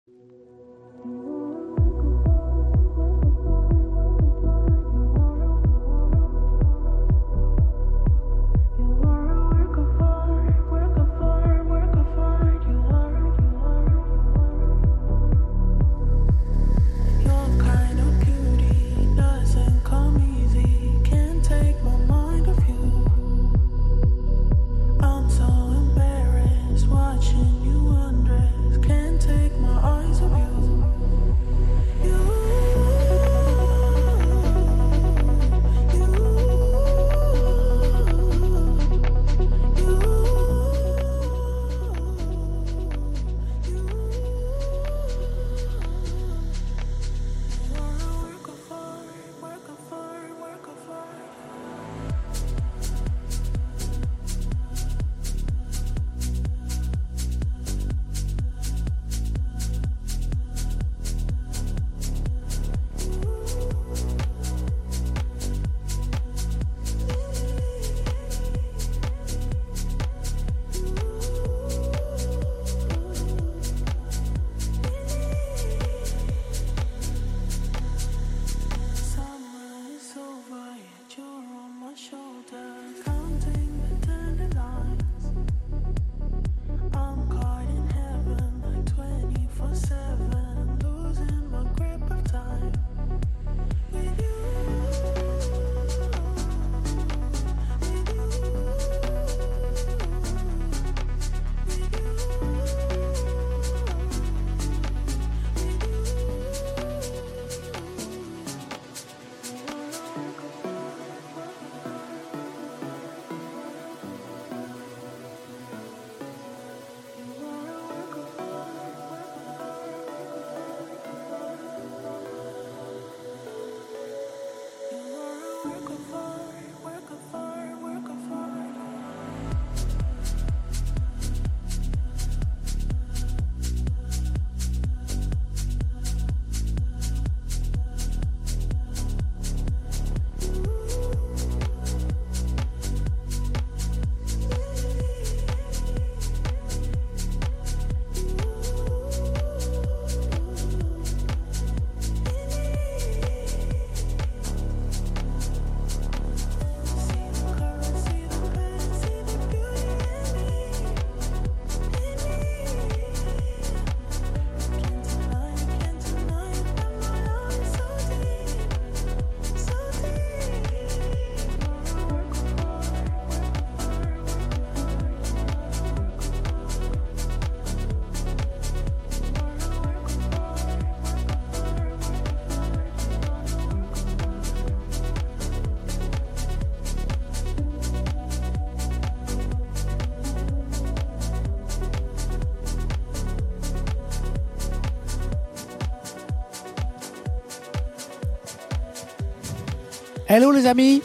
Hello les amis.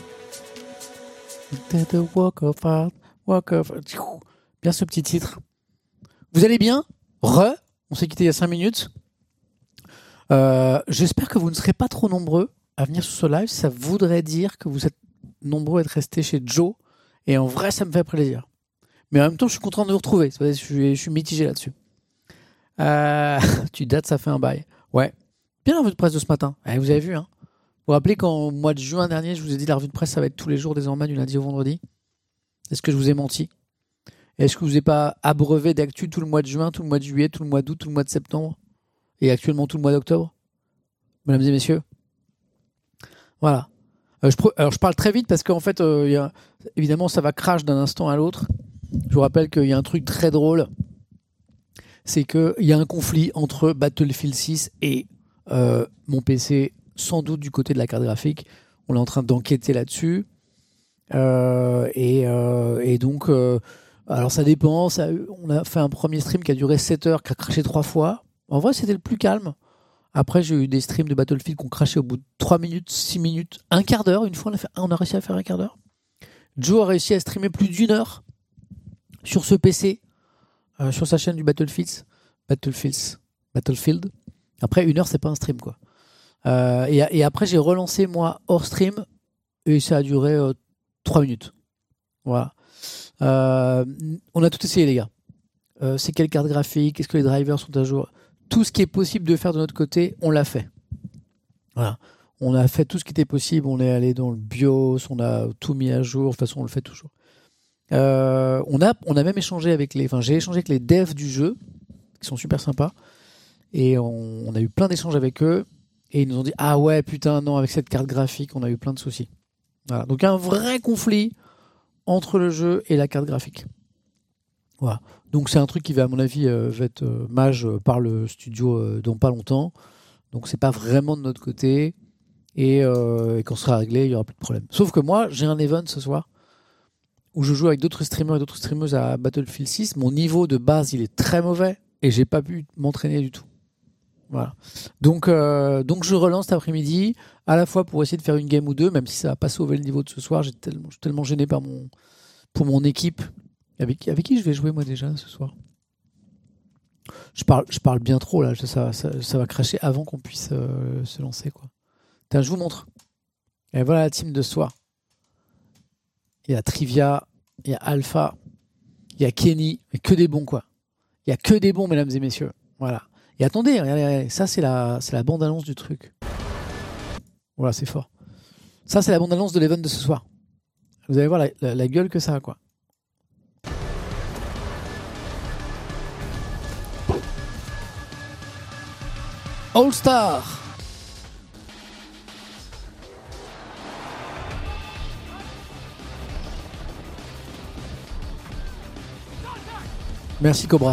Walk of art. Bien ce petit titre. Vous allez bien? On s'est quitté il y a 5 minutes. J'espère que vous ne serez pas trop nombreux à venir sur ce live. Ça voudrait dire que vous êtes nombreux à être restés chez Joe. Et en vrai, ça me fait plaisir. Mais en même temps, je suis content de vous retrouver. Je suis mitigé là-dessus. Tu dates, ça fait un bail. Ouais. Bien la revue de presse de ce matin. Vous avez vu, hein? Vous vous rappelez qu'en mois de juin dernier, je vous ai dit la revue de presse, ça va être tous les jours désormais, du lundi au vendredi. Est-ce que je vous ai menti? Est-ce que je vous ai pas abreuvé d'actu tout le mois de juin, tout le mois de juillet, tout le mois d'août, tout le mois de septembre et actuellement tout le mois d'octobre? Mesdames et messieurs. Voilà. Alors je parle très vite parce qu'en fait, évidemment, ça va crash d'un instant à l'autre. Je vous rappelle qu'il y a un truc très drôle. C'est qu'il y a un conflit entre Battlefield 6 et mon PC, sans doute du côté de la carte graphique. On est en train d'enquêter là-dessus. Et donc, alors ça dépend. On a fait un premier stream qui a duré 7 heures, qui a craché 3 fois. En vrai, c'était le plus calme. Après, j'ai eu des streams de Battlefield qui ont craché au bout de 3 minutes, 6 minutes, un quart d'heure. Une fois, on a réussi à faire un quart d'heure. Joe a réussi à streamer plus d'1 heure sur ce PC, sur sa chaîne du Battlefield. Après, 1 heure, c'est pas un stream, quoi. Et après, j'ai relancé, moi, hors stream, et ça a duré 3 minutes. Voilà. On a tout essayé, les gars. C'est quelle carte graphique? Est-ce que les drivers sont à jour? tout ce qui est possible de faire de notre côté, on l'a fait. Voilà. On a fait tout ce qui était possible. On est allé dans le BIOS, on a tout mis à jour. De toute façon, on le fait toujours. On a même échangé avec j'ai échangé avec les devs du jeu, qui sont super sympas. Et on a eu plein d'échanges avec eux. Et ils nous ont dit, ah ouais, putain, non, avec cette carte graphique, on a eu plein de soucis. Voilà. Donc, un vrai conflit entre le jeu et la carte graphique. Voilà. Donc, c'est un truc qui va, à mon avis, va être mage par le studio dans pas longtemps. Donc, c'est pas vraiment de notre côté. Et quand ce sera réglé, il y aura plus de problème. Sauf que moi, j'ai un event ce soir où je joue avec d'autres streamers et d'autres streameuses à Battlefield 6. Mon niveau de base, il est très mauvais et j'ai pas pu m'entraîner du tout. Voilà. Donc je relance cet après-midi, à la fois pour essayer de faire une game ou deux, même si ça va pas sauver le niveau de ce soir. Je suis tellement gêné pour mon équipe. Avec qui je vais jouer moi déjà ce soir? Je parle bien trop là, ça va cracher avant qu'on puisse se lancer, quoi. Je vous montre. Et voilà la team de ce soir. Il y a Trivia, il y a Alpha, il y a Kenny, mais que des bons, quoi. Il y a que des bons, mesdames et messieurs. Voilà. Et attendez, regardez, ça c'est la bande-annonce du truc. Voilà, c'est fort. Ça c'est la bande-annonce de l'event de ce soir. Vous allez voir la gueule que ça a, quoi. All Star. Merci Cobra.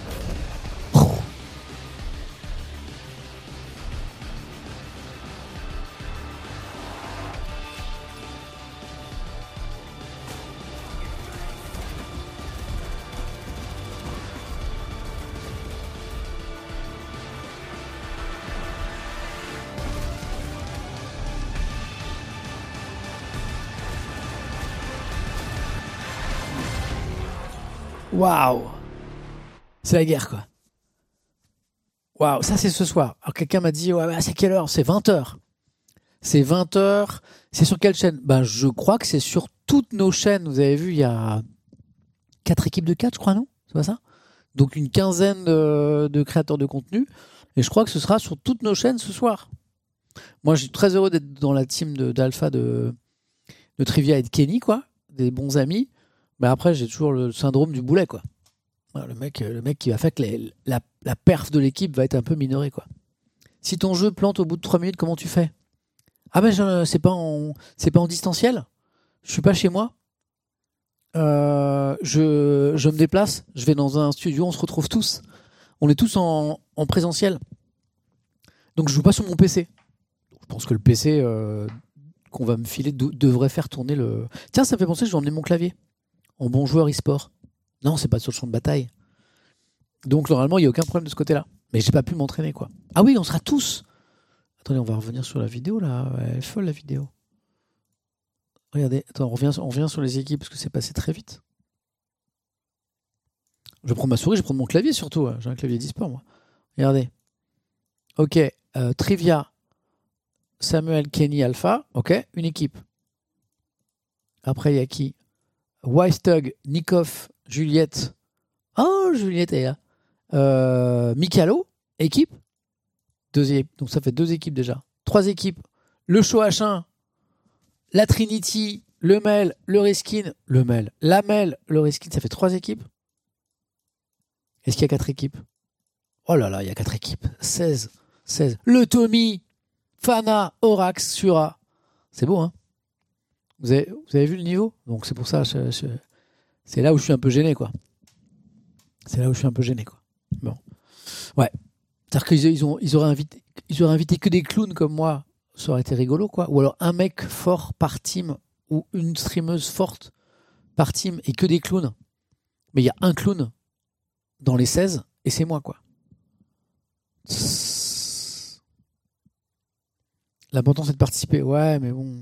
Waouh! C'est la guerre, quoi. Waouh, ça c'est ce soir. Alors quelqu'un m'a dit, ouais, c'est quelle heure? C'est 20h. C'est 20h. C'est sur quelle chaîne? Ben, je crois que c'est sur toutes nos chaînes. Vous avez vu, il y a 4 équipes de 4, je crois, non? C'est pas ça? Donc une quinzaine de créateurs de contenu. Et je crois que ce sera sur toutes nos chaînes ce soir. Moi, je suis très heureux d'être dans la team d'Alpha de Trivia et de Kenny, quoi. Des bons amis. Mais après, j'ai toujours le syndrome du boulet, quoi. Le mec qui va faire que la perf de l'équipe va être un peu minorée, quoi. Si ton jeu plante au bout de 3 minutes, comment tu fais? Ah ben, c'est pas en distanciel. Je suis pas chez moi. Je me déplace. Je vais dans un studio. On se retrouve tous. On est tous en présentiel. Donc je joue pas sur mon PC. Je pense que le PC qu'on va me filer devrait faire tourner le... Tiens, ça me fait penser que je vais emmener mon clavier en bon joueur e-sport. Non, c'est pas sur le champ de bataille. Donc normalement, il n'y a aucun problème de ce côté-là. Mais j'ai pas pu m'entraîner, quoi. Ah oui, on sera tous. Attendez, on va revenir sur la vidéo, là. Elle est folle, la vidéo. Regardez, attends, on revient sur les équipes, parce que c'est passé très vite. Je prends ma souris, je prends mon clavier, surtout. J'ai un clavier d'e-sport, moi. Regardez. Ok, Trivia, Samuel, Kenny, Alpha. Ok, une équipe. Après, il y a qui? Weistug, Nikov, Juliette. Oh, Juliette est là. Mikalo, équipe. Donc ça fait 2 équipes déjà. 3 équipes. Le Show H1, la Trinity, le Mel, le Reskin, le Mel, la Mel, le Reskin, ça fait 3 équipes. Est-ce qu'il y a 4 équipes? Oh là là, il y a 4 équipes. 16. Le Tommy, Fana, Orax, Sura. C'est beau, hein? Vous avez vu le niveau? Donc c'est pour ça, c'est là où je suis un peu gêné, quoi. Bon. Ouais. C'est-à-dire qu'ils auraient invité que des clowns comme moi. Ça aurait été rigolo, quoi. Ou alors un mec fort par team ou une streameuse forte par team et que des clowns. Mais il y a un clown dans les 16 et c'est moi, quoi. L'important, c'est de participer. Ouais, mais bon.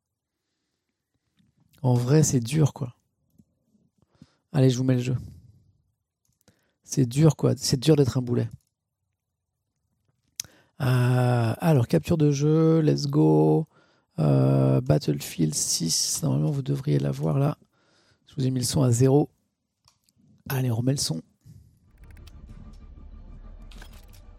En vrai, c'est dur, quoi. Allez, je vous mets le jeu. C'est dur, quoi. C'est dur d'être un boulet. Alors, capture de jeu, let's go. Battlefield 6. Normalement, vous devriez l'avoir là. Je vous ai mis le son à 0. Allez, on remet le son.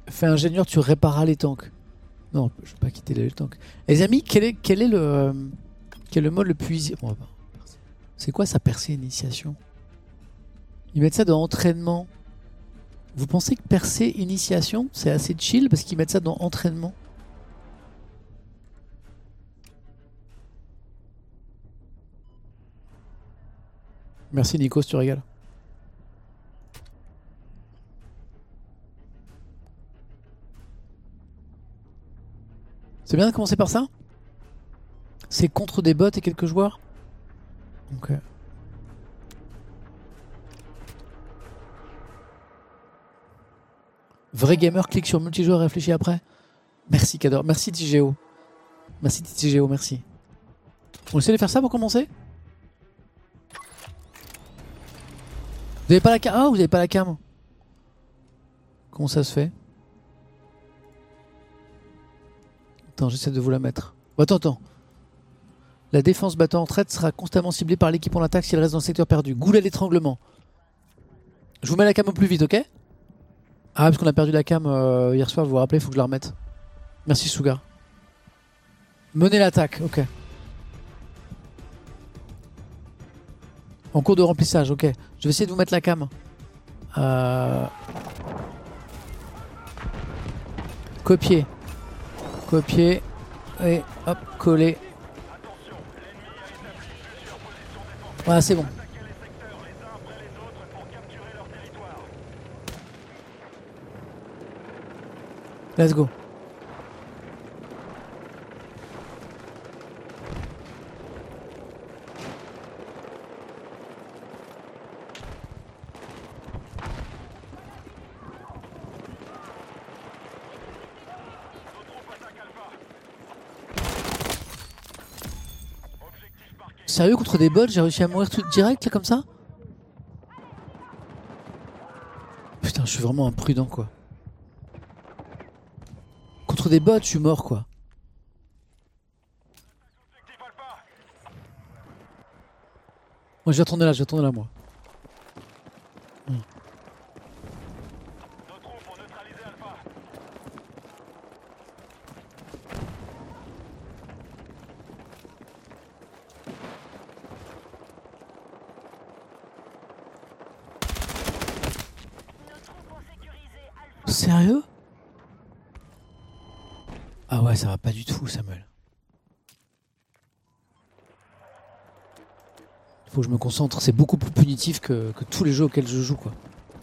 Fais ingénieur, tu répareras les tanks. Non, je vais pas quitter les tanks. Les amis, quel est le mode le plus easy? Bon, c'est quoi sa percée initiation? Ils mettent ça dans entraînement. Vous pensez que percée initiation, c'est assez chill parce qu'ils mettent ça dans entraînement? Merci Nico, si tu régales. C'est bien de commencer par ça? C'est contre des bots et quelques joueurs? Ok. Vrai gamer clique sur multijoueur et réfléchit après. Merci Cador, merci TGO. Merci TGO, merci. On essaie de faire ça pour commencer? Vous avez pas la cam? Ah, vous avez pas la cam. Comment ça se fait? Attends, j'essaie de vous la mettre. Bon, attends. La défense battant en traite sera constamment ciblée par l'équipe en attaque si elle reste dans le secteur perdu. Goulet l'étranglement. Je vous mets la cam au plus vite, ok? Ah, parce qu'on a perdu la cam hier soir, vous vous rappelez, il faut que je la remette. Merci Sugar. Menez l'attaque, ok. En cours de remplissage, ok. Je vais essayer de vous mettre la cam. Copier. Copier. Et hop, coller. Voilà, c'est bon. Let's go. Sérieux, contre des bots, j'ai réussi à mourir tout direct là comme ça? Putain, je suis vraiment imprudent quoi. Contre des bots, je suis mort quoi. Moi je vais retourner là, moi. Sérieux? Ah ouais, ça va pas du tout, Samuel. Faut que je me concentre, c'est beaucoup plus punitif que tous les jeux auxquels je joue quoi.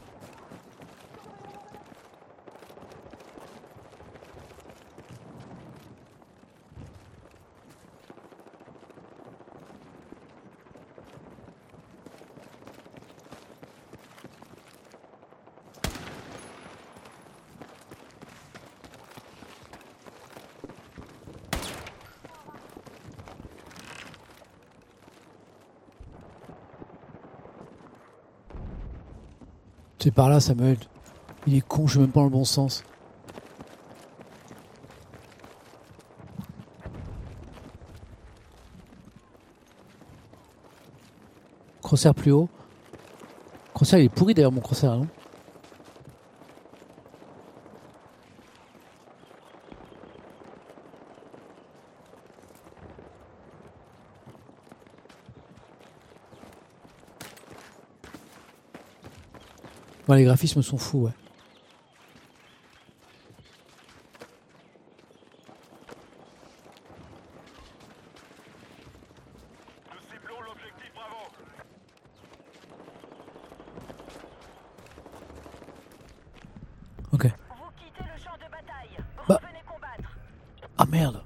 C'est par là, Samuel. Il est con, je suis même pas dans le bon sens. Crosshair plus haut. Crosshair, il est pourri d'ailleurs, mon crosshair, non? Bon, les graphismes sont fous, ouais. Nous ciblons l'objectif Bravo. Ok. Vous quittez le champ de bataille. Bah. Revenez combattre. Ah merde.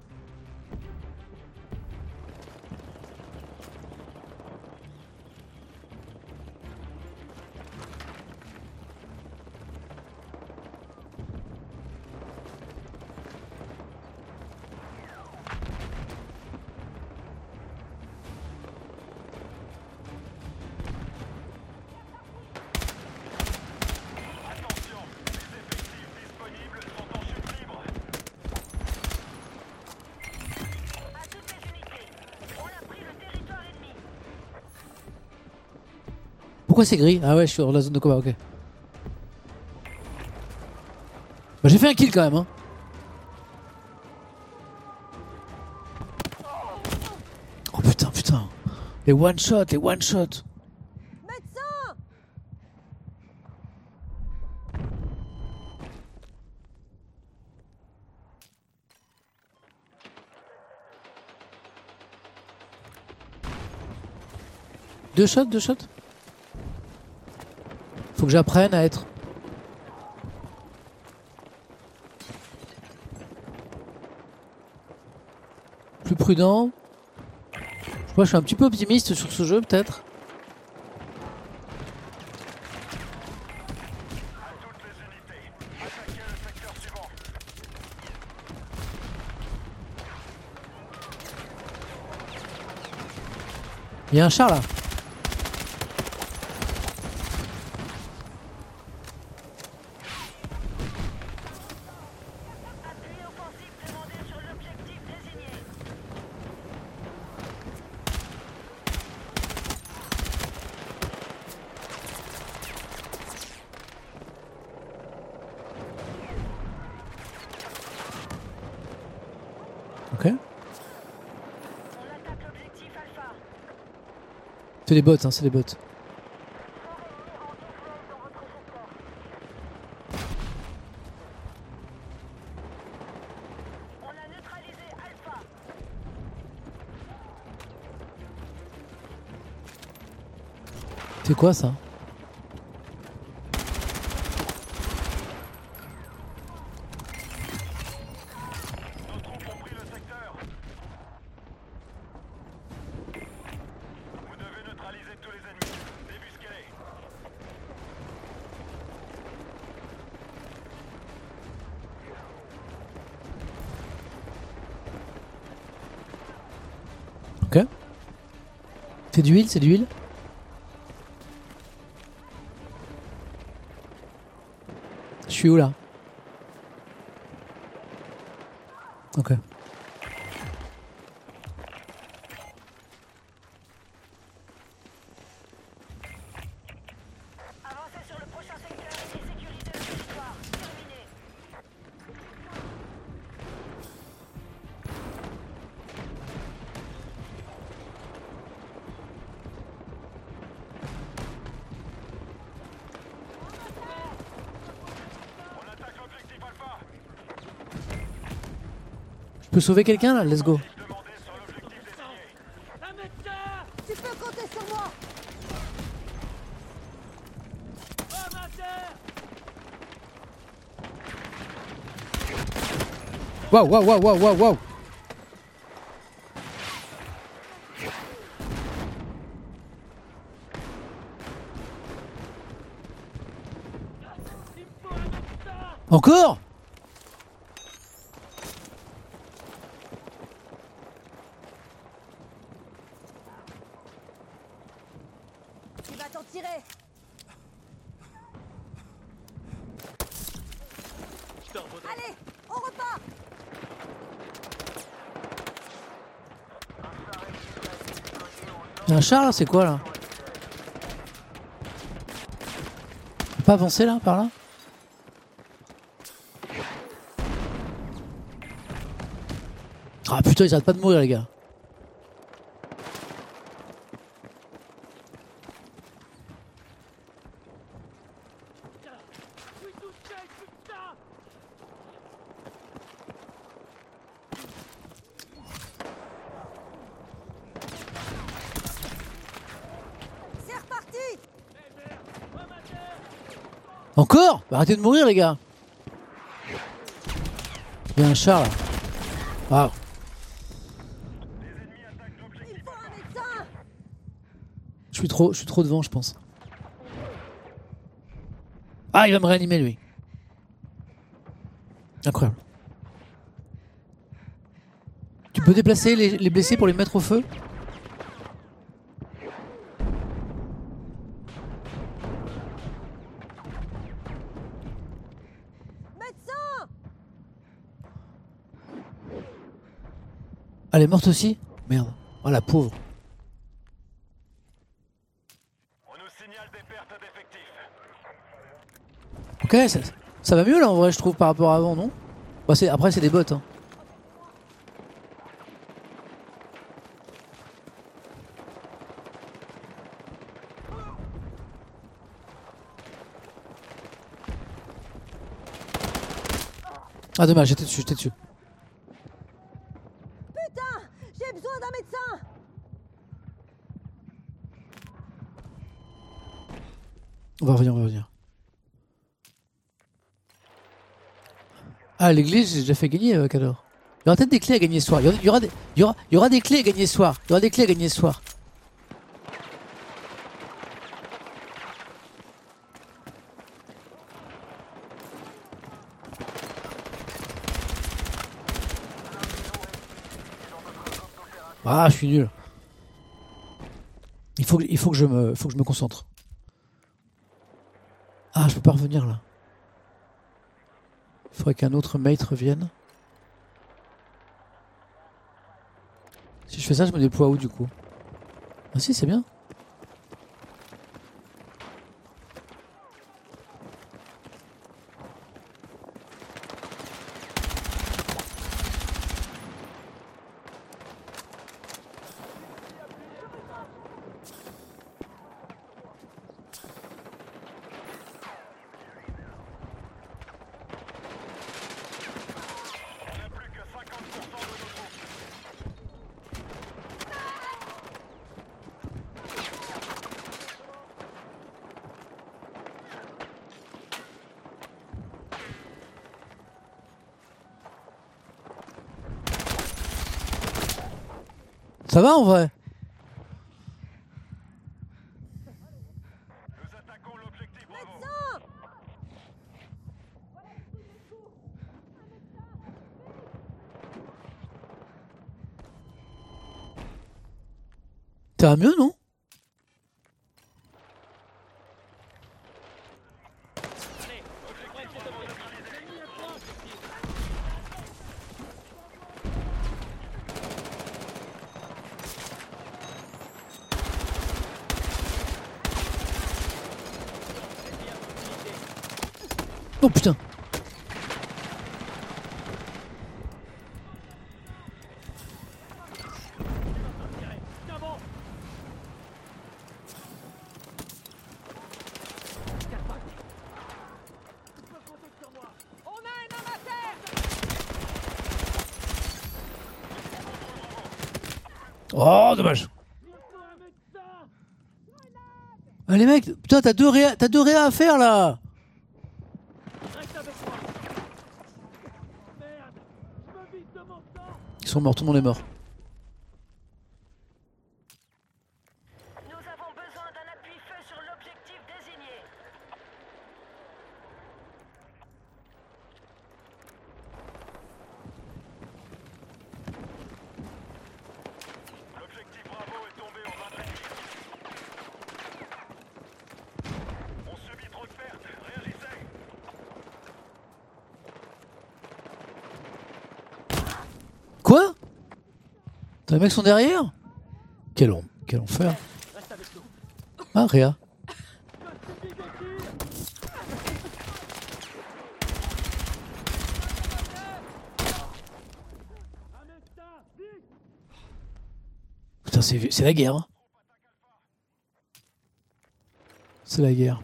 Attention, les effectifs disponibles sont en chute libre. À toutes les unités, on a pris le territoire ennemi. Pourquoi c'est gris? Ah ouais, je suis dans la zone de combat, ok. Bah, j'ai fait un kill quand même hein. Oh putain putain. Les one shot, les one shot. Médecin! Deux shots, deux shots. Faut que j'apprenne à être plus prudent. Je crois que je suis un petit peu optimiste sur ce jeu peut-être. Il y a un char là. Appui offensif demandé sur l'objectif désigné. Ok. On attaque l'objectif Alpha. C'est des bots, hein, c'est des bots. On a neutralisé Alpha. C'est quoi ça? Nos troupes ont pris le secteur. Vous devez neutraliser tous les ennemis. Débusquez-les. Ok. C'est d'huile, c'est d'huile. Je suis où là? Ok. Avancez sur le prochain secteur et sécurisez le territoire. Terminé. On attaque l'objectif Alpha. Je peux sauver quelqu'un là? Let's go. Demandez sur l'objectif désigné. Tu peux compter sur moi. Waouh, waouh, waouh, waouh, waouh, waouh. Encore? Tu vas t'en tirer. Allez, on repart. Il y a un char là, c'est quoi là? On peut pas avancer là, par là? Ah putain, ils arrêtent pas de mourir les gars. C'est reparti. Encore? Bah, arrêtez de mourir les gars. Il y a un char là. Waouh. Il faut un médecin. Je suis trop devant je pense. Ah, il va me réanimer lui. Incroyable. Tu peux déplacer les blessés pour les mettre au feu? Médecin. Elle est morte aussi? Merde. Oh la pauvre. On nous signale des pertes d'effectifs. Ok, Ça va mieux là en vrai, je trouve, par rapport à avant, non? Bah, après, c'est des bots. Hein. Ah, dommage, j'étais dessus. J'ai besoin d'un médecin. On va revenir. Ah, l'église, j'ai déjà fait gagner, Cador. Il y aura peut-être des clés à gagner ce soir. Il y aura des clés à gagner ce soir. Il y aura des clés à gagner ce soir. Ah, je suis nul. Il faut que je me concentre. Ah, je peux pas revenir là. Il faudrait qu'un autre mate revienne. Si je fais ça, je me déploie où du coup? Ah si, c'est bien. On n'a plus que 50% de nos troupes. Ça va en vrai? Nous attaquons l'objectif Bravo. Ça va mieux, non? Oh putain. On a un homme à terre. Oh, dommage. Ah, les mecs, putain, t'as deux réa à faire là. Ils sont morts, tout le monde est mort. Nous avons besoin d'un appui-feu sur l'objectif désigné. L'objectif Bravo est tombé en main ennemie. On subit trop de pertes. Réagissez. Quoi? Putain, les mecs sont derrière? Quel enfer. Ah, réa. Putain, c'est la guerre. Hein. C'est la guerre.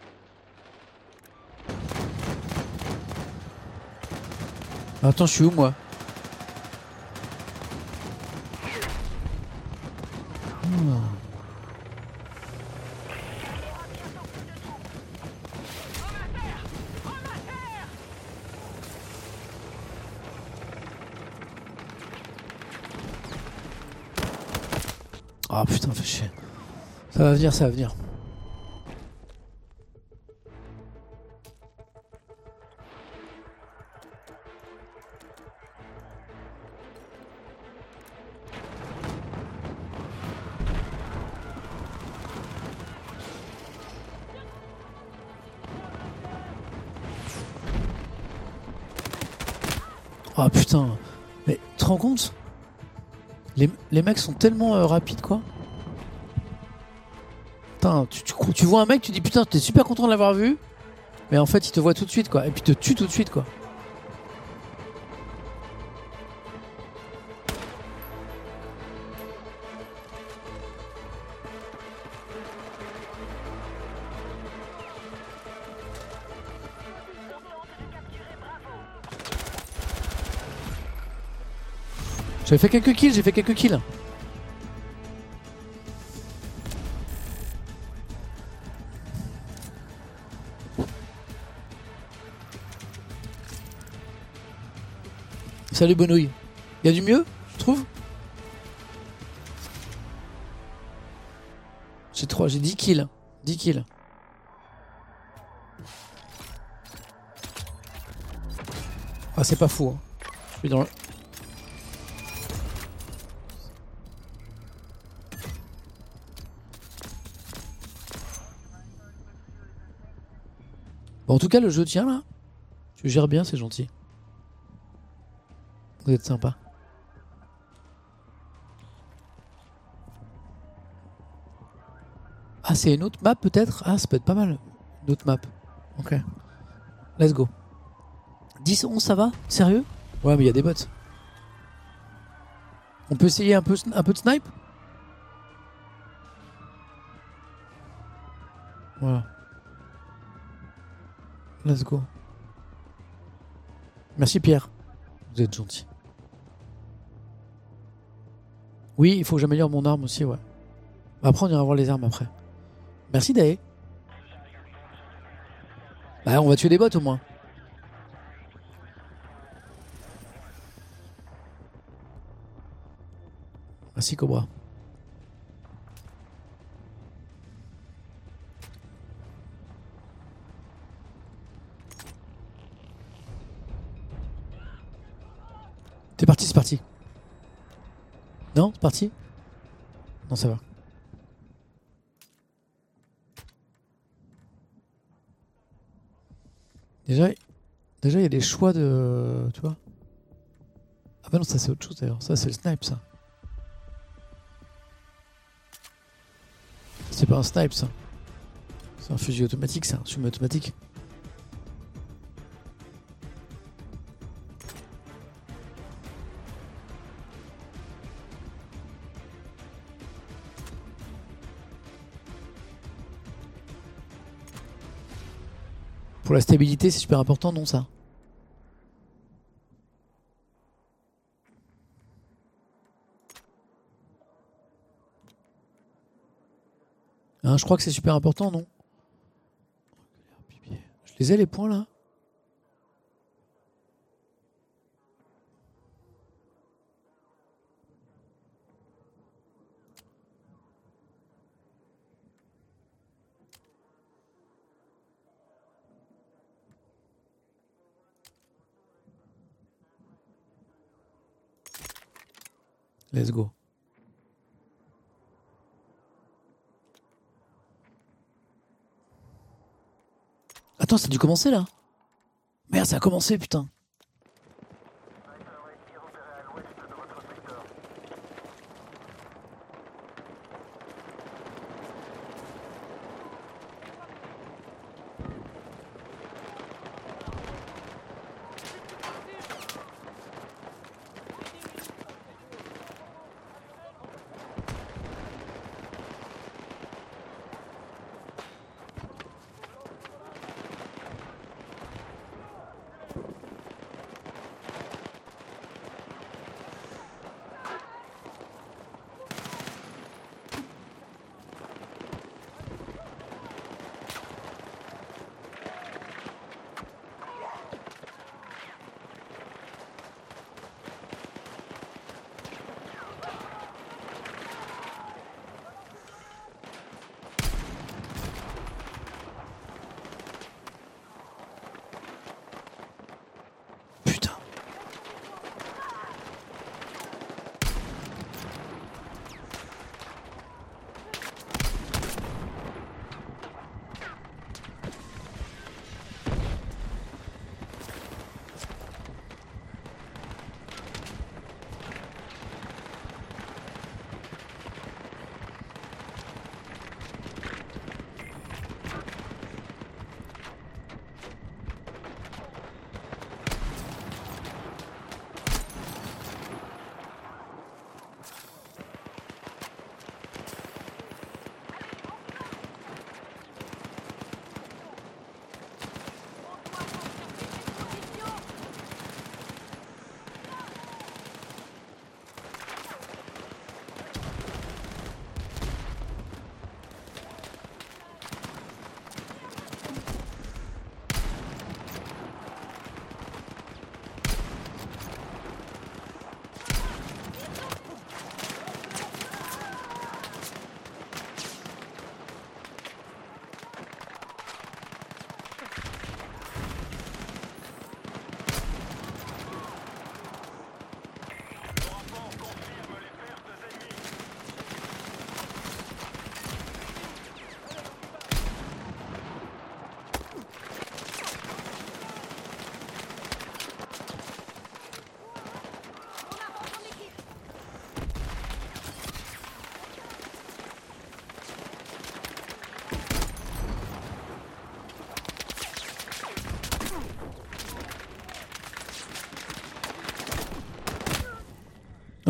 Attends, je suis où moi? Ah putain, fais chier. Ça va venir, ça va venir. Ah putain. Mais tu te rends compte? Les mecs sont tellement rapides quoi. Putain, tu vois un mec, tu dis putain, t'es super content de l'avoir vu. Mais en fait, il te voit tout de suite, quoi. Et puis il te tue tout de suite, quoi. J'ai fait quelques kills. Salut Bonouille. Y a du mieux, je trouve. J'ai 10 kills. 10 kills. Ah, c'est pas fou. Hein. Je suis dans le... Bon, en tout cas, le jeu tient là. Tu gères bien, c'est gentil. Vous êtes sympa. Ah, c'est une autre map peut-être? Ah, ça peut être pas mal. Une autre map. Ok. Let's go. 10, 11, ça va? Sérieux? Ouais, mais il y a des bots. On peut essayer un peu de snipe? Voilà. Let's go. Merci Pierre. Vous êtes gentil. Oui, il faut que j'améliore mon arme aussi, ouais. Après, on ira voir les armes après. Merci Dae. Bah, on va tuer des bots au moins. Merci Cobra. C'est parti, c'est parti. Non, c'est parti? Non, ça va. Déjà, il y a des choix de... Tu vois? Ah bah non, ça c'est autre chose d'ailleurs. Ça c'est le snipe, ça. C'est pas un snipe, ça. C'est un fusil automatique, ça. Un semi-automatique. Pour la stabilité, c'est super important, non, ça? Hein, je crois que c'est super important, non? Je les ai, les points, là? Let's go. Attends, ça a dû commencer là? Merde, ça a commencé, putain.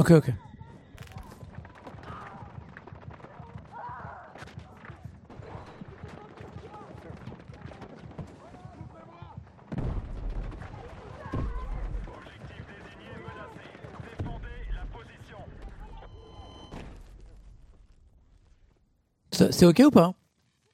Ok, ok. Objectif désigné menacé. Défendez la position. C'est ok ou pas?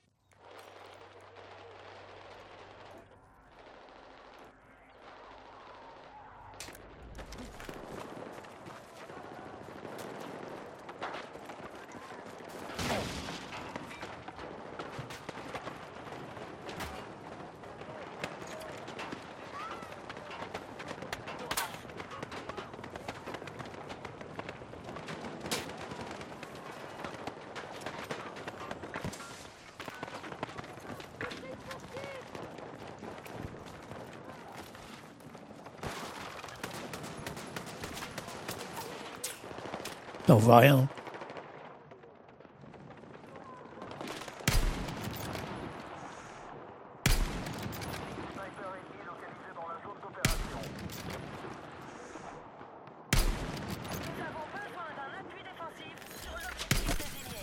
Non, on voit rien. Sniper ennemi localisé dans la zone d'opération. Nous avons besoin d'un appui défensif sur l'objectif désigné.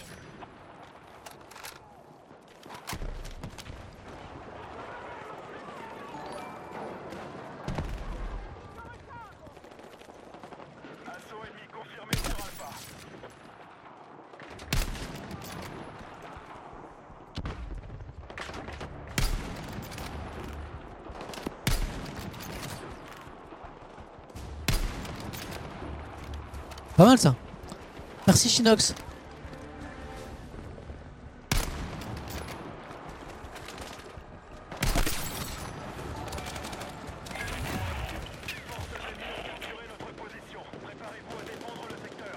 Assaut ennemi confirmé sur Alpha. Pas mal ça. Merci Shinox. Capturez notre position. Préparez-vous à défendre le secteur.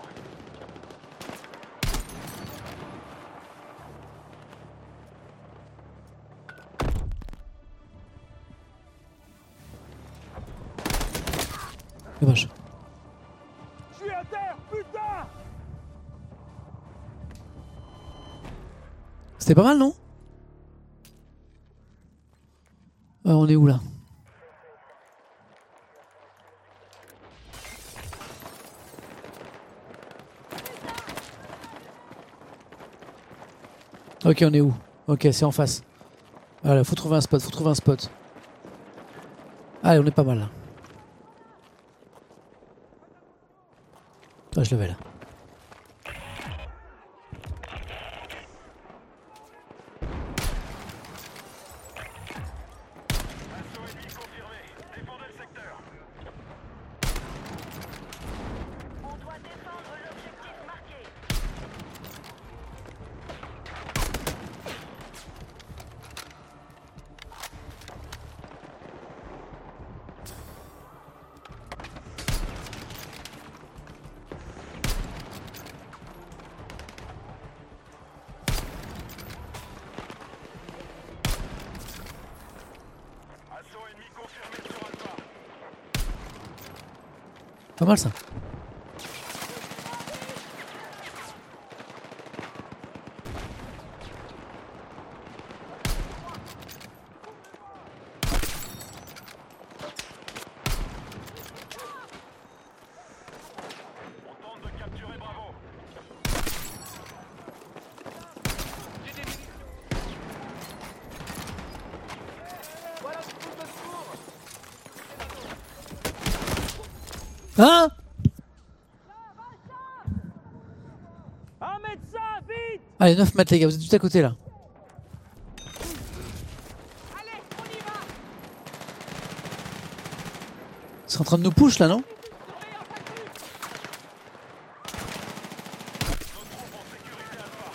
Dommage. Je suis à terre, putain! C'était pas mal, non? On est où là? Ok, on est où? Ok, c'est en face. Voilà, faut trouver un spot, faut trouver un spot. Allez, on est pas mal là. Ah, je le vais là. Assaut ennemi confirmé. Défendez le secteur. On doit défendre l'objectif marqué. Assaut ennemi confirmé sur Alpha. Pas mal ça. On tente de capturer Bravo. Hein? Un médecin, vite! Allez, 9 mètres les gars, vous êtes tout à côté là. Allez, on y va! C'est en train de nous push là, non? Surveillance accrue! Nos troupes ont sécurisé Alpha.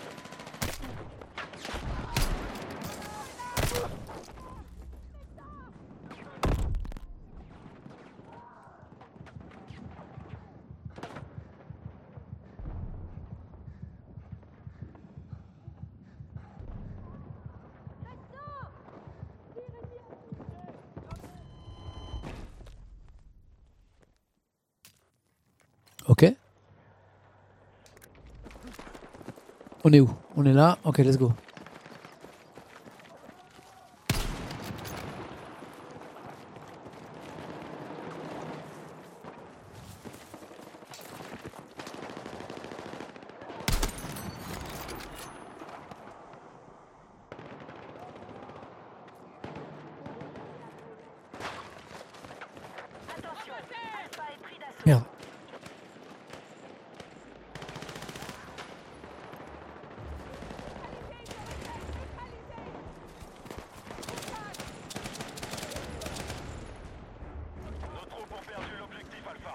Ok. On est où? On est là. Ok, let's go. Alpha est pris d'assaut. Merde. Nos troupes ont perdu l'objectif Alpha.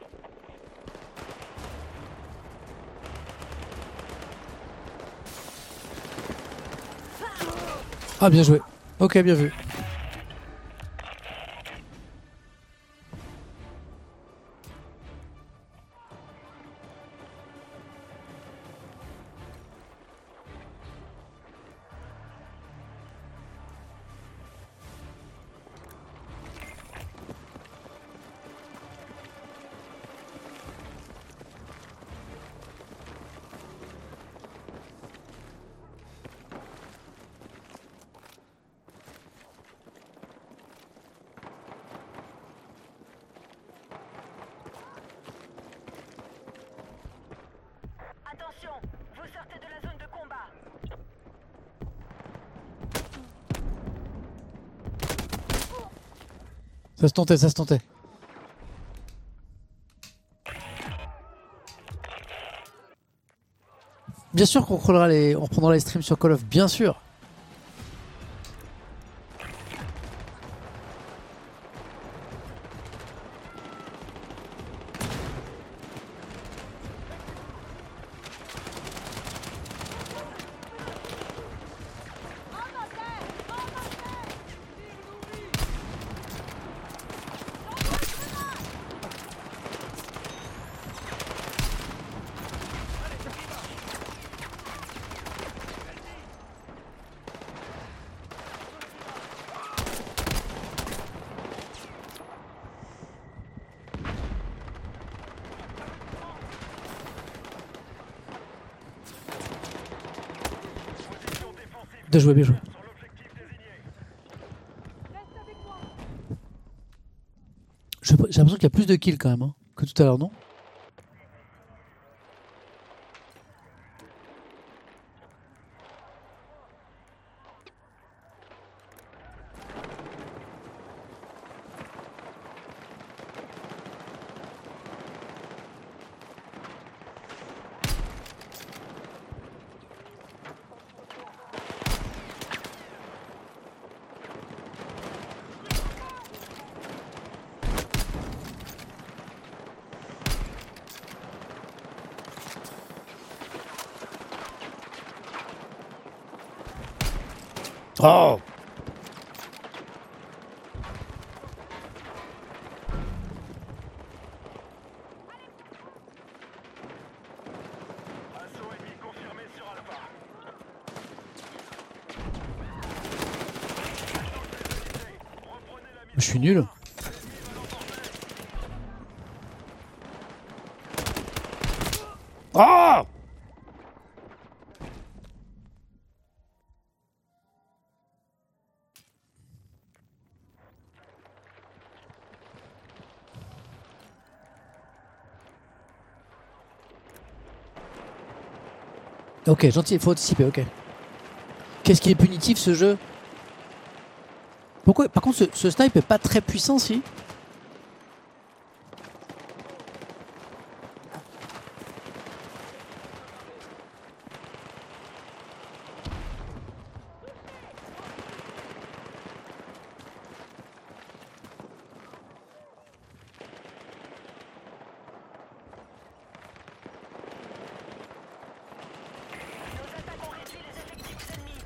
Ah, bien joué. Ok, bien vu. Attention, vous sortez de la zone de combat. Ça se tentait, ça se tentait. Bien sûr qu'on on reprendra les streams sur Call of, bien sûr. Bien joué, bien joué. Sur l'objectif désigné. J'ai l'impression qu'il y a plus de kills quand même hein, que tout à l'heure, non? Oh! Assaut ennemi confirmé sur Alpha. Reprenez la mission. Je suis nul. Oh! Ok, gentil, il faut anticiper, ok. Qu'est-ce qui est punitif ce jeu? Pourquoi? Par contre, ce snipe est pas très puissant, si? Nos attaques ont réduit les effectifs ennemis.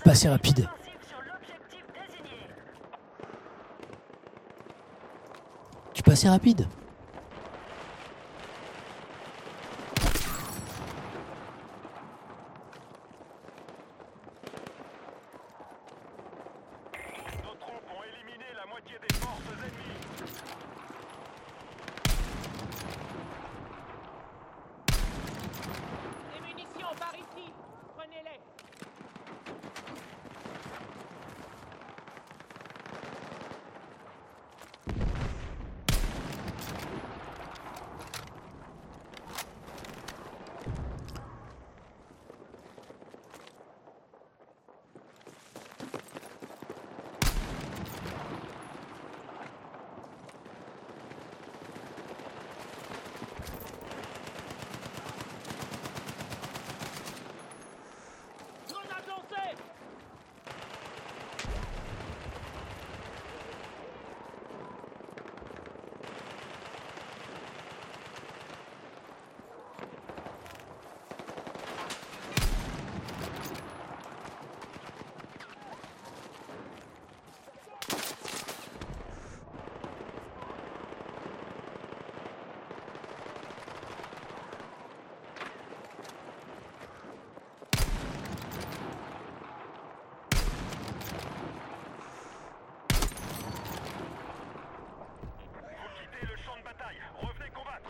suis pas assez rapide. Offensive sur l'objectif désigné. Je suis pas assez rapide. Nos troupes ont éliminé la moitié des forces ennemies. Des munitions par ici. Prenez-les. Grenade lancée. Vous quittez le champ de bataille. Revenez combattre.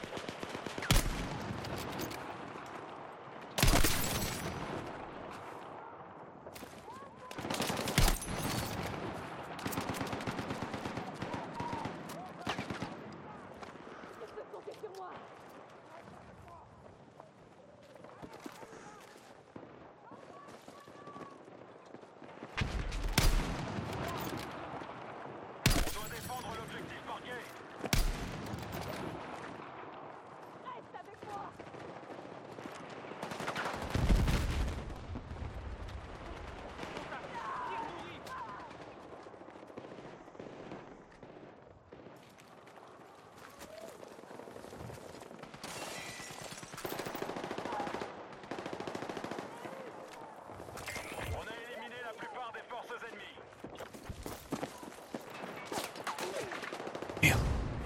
On doit défendre l'objectif marqué. Tir nourri. On a éliminé la plupart des forces ennemies. Merde.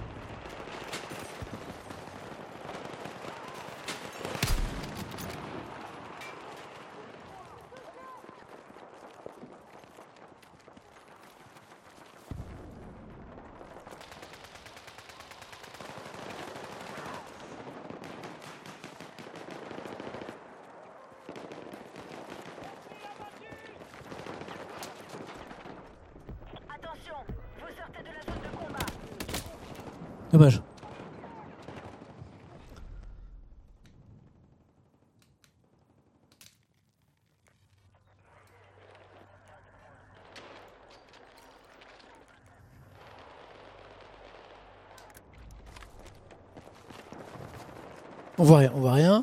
Attention, vous sortez de la zone de combat. Dommage. On voit rien, on voit rien.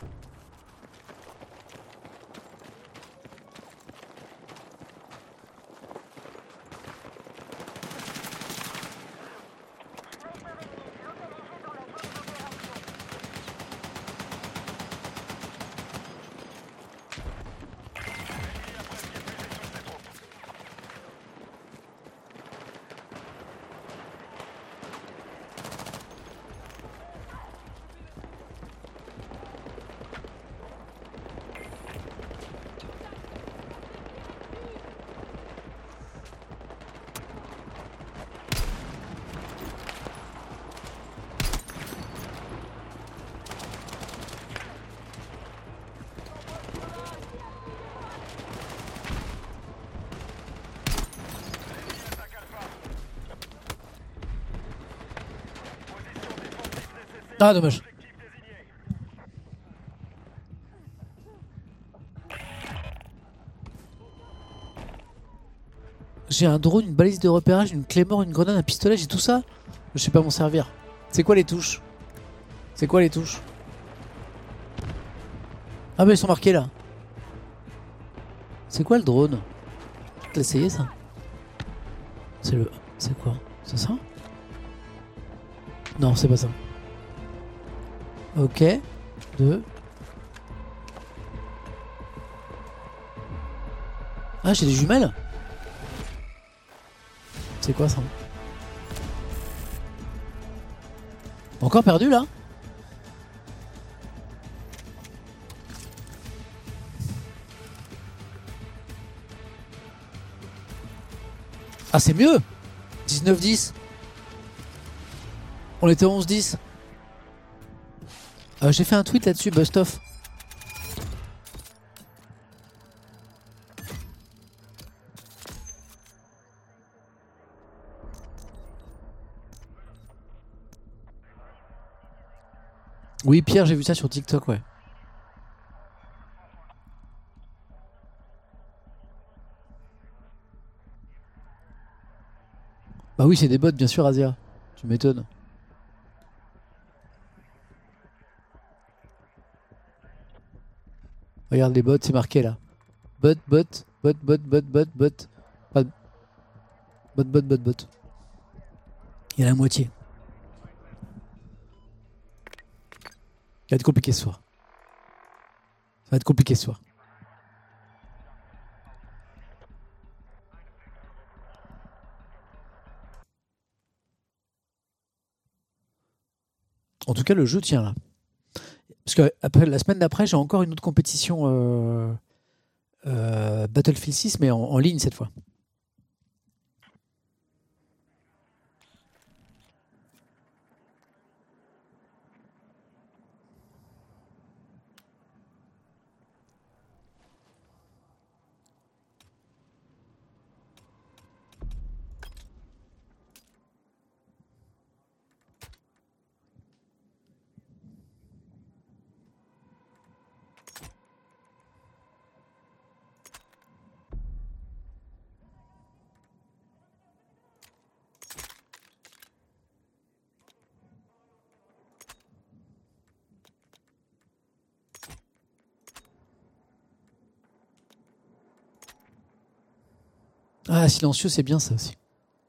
Ah, dommage. J'ai un drone, une balise de repérage, une clé mort, une grenade, un pistolet, j'ai tout ça. Je sais pas m'en servir. C'est quoi les touches? C'est quoi les touches? Ah bah ils sont marqués là. C'est quoi le drone? Je vais l'essayer ça. C'est le... C'est quoi? C'est ça? Non, c'est pas ça. Ok. 2. Ah, j'ai des jumelles. C'est quoi ça? Encore perdu là? Ah, c'est mieux! 19-10. On était 11-10. J'ai fait un tweet là-dessus, bust off. Oui, Pierre, j'ai vu ça sur TikTok, ouais. Bah oui, c'est des bots, bien sûr, Asia. Tu m'étonnes. Regarde les bots, c'est marqué là. Bot, bot, bot, bot, bot, bot, bot. Pas de- Bot, bot, bot, bot. Il y en a la moitié. Ça va être compliqué ce soir. Ça va être compliqué ce soir. En tout cas, le jeu tient là. Parce que après, la semaine d'après, j'ai encore une autre compétition Battlefield 6, mais en ligne cette fois. Ah, silencieux, c'est bien ça aussi.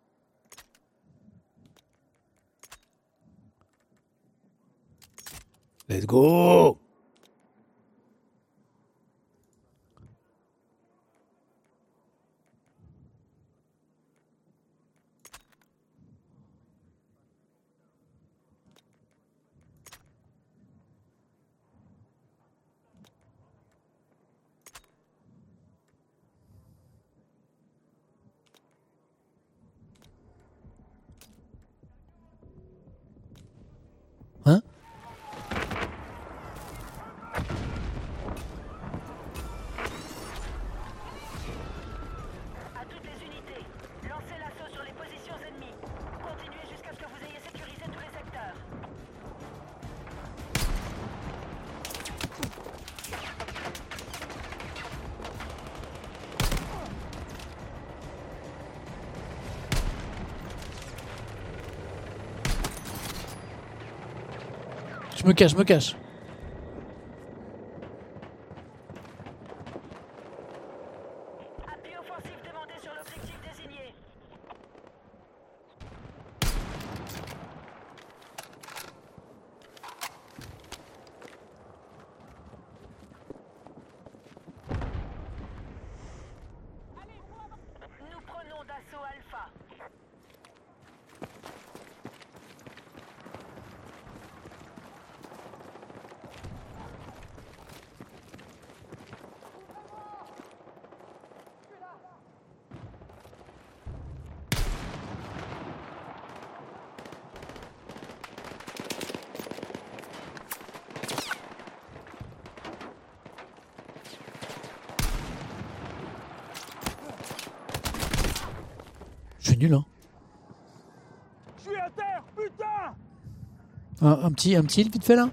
Let's go! Hein? À toutes les unités, lancez l'assaut sur les positions ennemies. Continuez jusqu'à ce que vous ayez sécurisé tous les secteurs. Je me cache, je me cache. Appui offensif demandé sur l'objectif désigné. Nous prenons d'assaut Alpha. Je suis nul, hein. Je suis à terre, putain! Un petit heal vite fait là.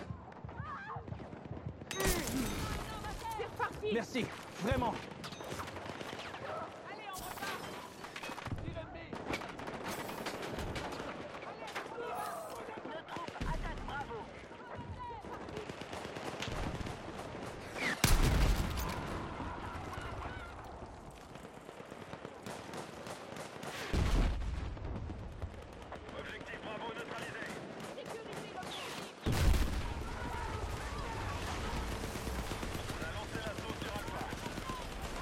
C'est reparti! Merci, vraiment. Allez, on repart! Vive l'ennemi! Nos troupes attaquent Bravo. Objectif Bravo neutralisé. On a lancé l'assaut sur Alpha.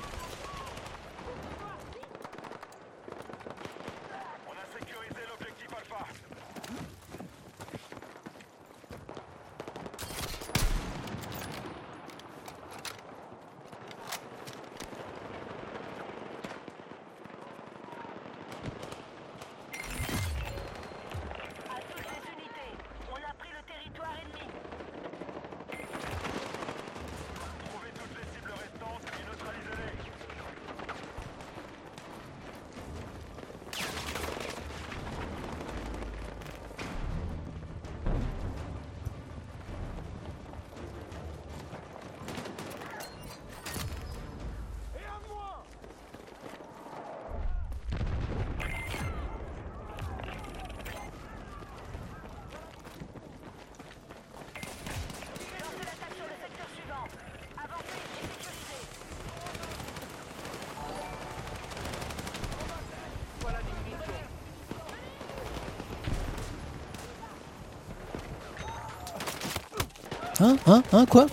Quoi?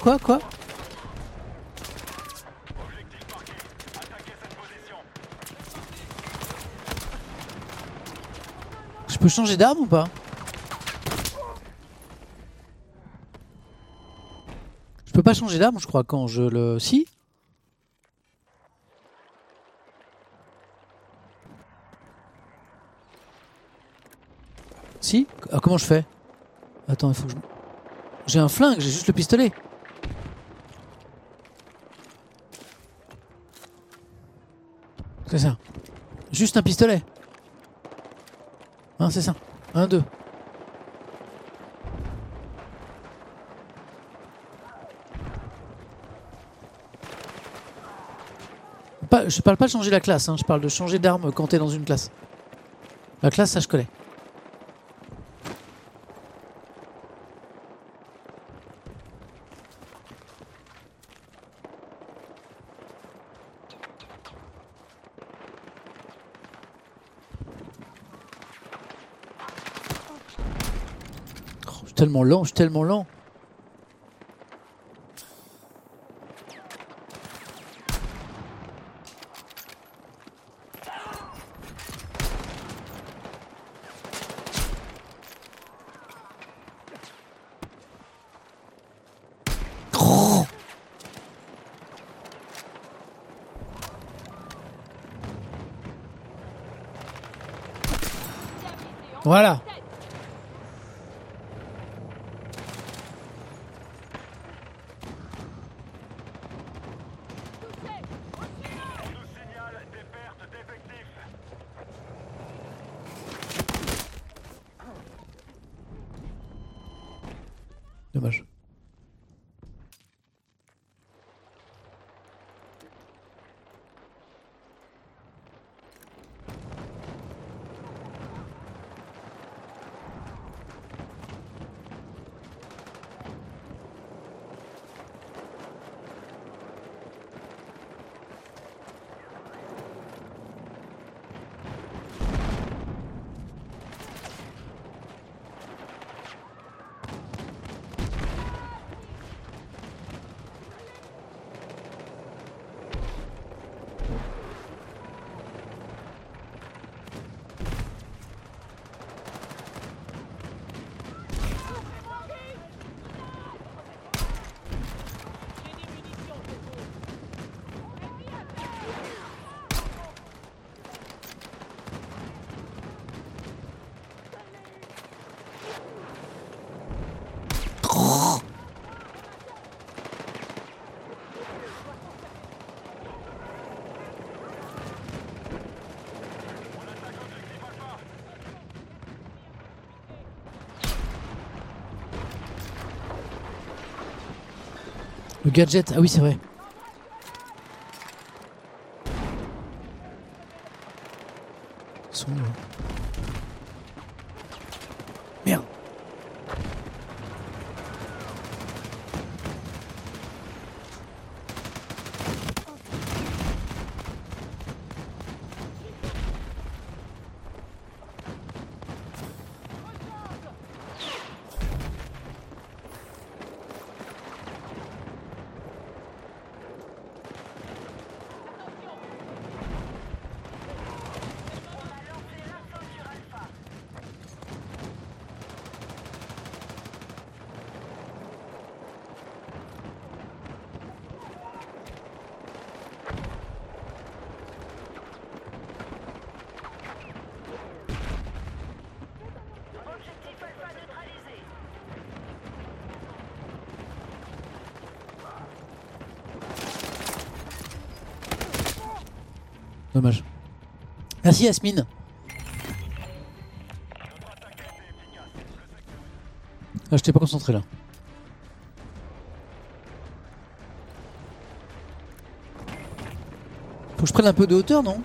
Objectif marqué. Attaquez cette position. Je peux changer d'arme ou pas? Je peux pas changer d'arme, je crois, quand je le... Si? Si? Ah, comment je fais? Attends, il faut que je... J'ai un flingue, j'ai juste le pistolet. C'est ça. Juste un pistolet. Hein, c'est ça. 1, 2. Je parle pas de changer la classe, hein, je parle de changer d'arme quand t'es dans une classe. La classe, ça je connais. Oh, je suis tellement lent. Oh. Voilà. On nous signale des pertes d'effectifs. Dommage. Le gadget, ah oui c'est vrai. Ils sont où, là? Merde. Objectif Alpha neutralisé. Dommage. Merci Yasmine. Ah, je t'ai pas concentré là. Faut que je prenne un peu de hauteur, non?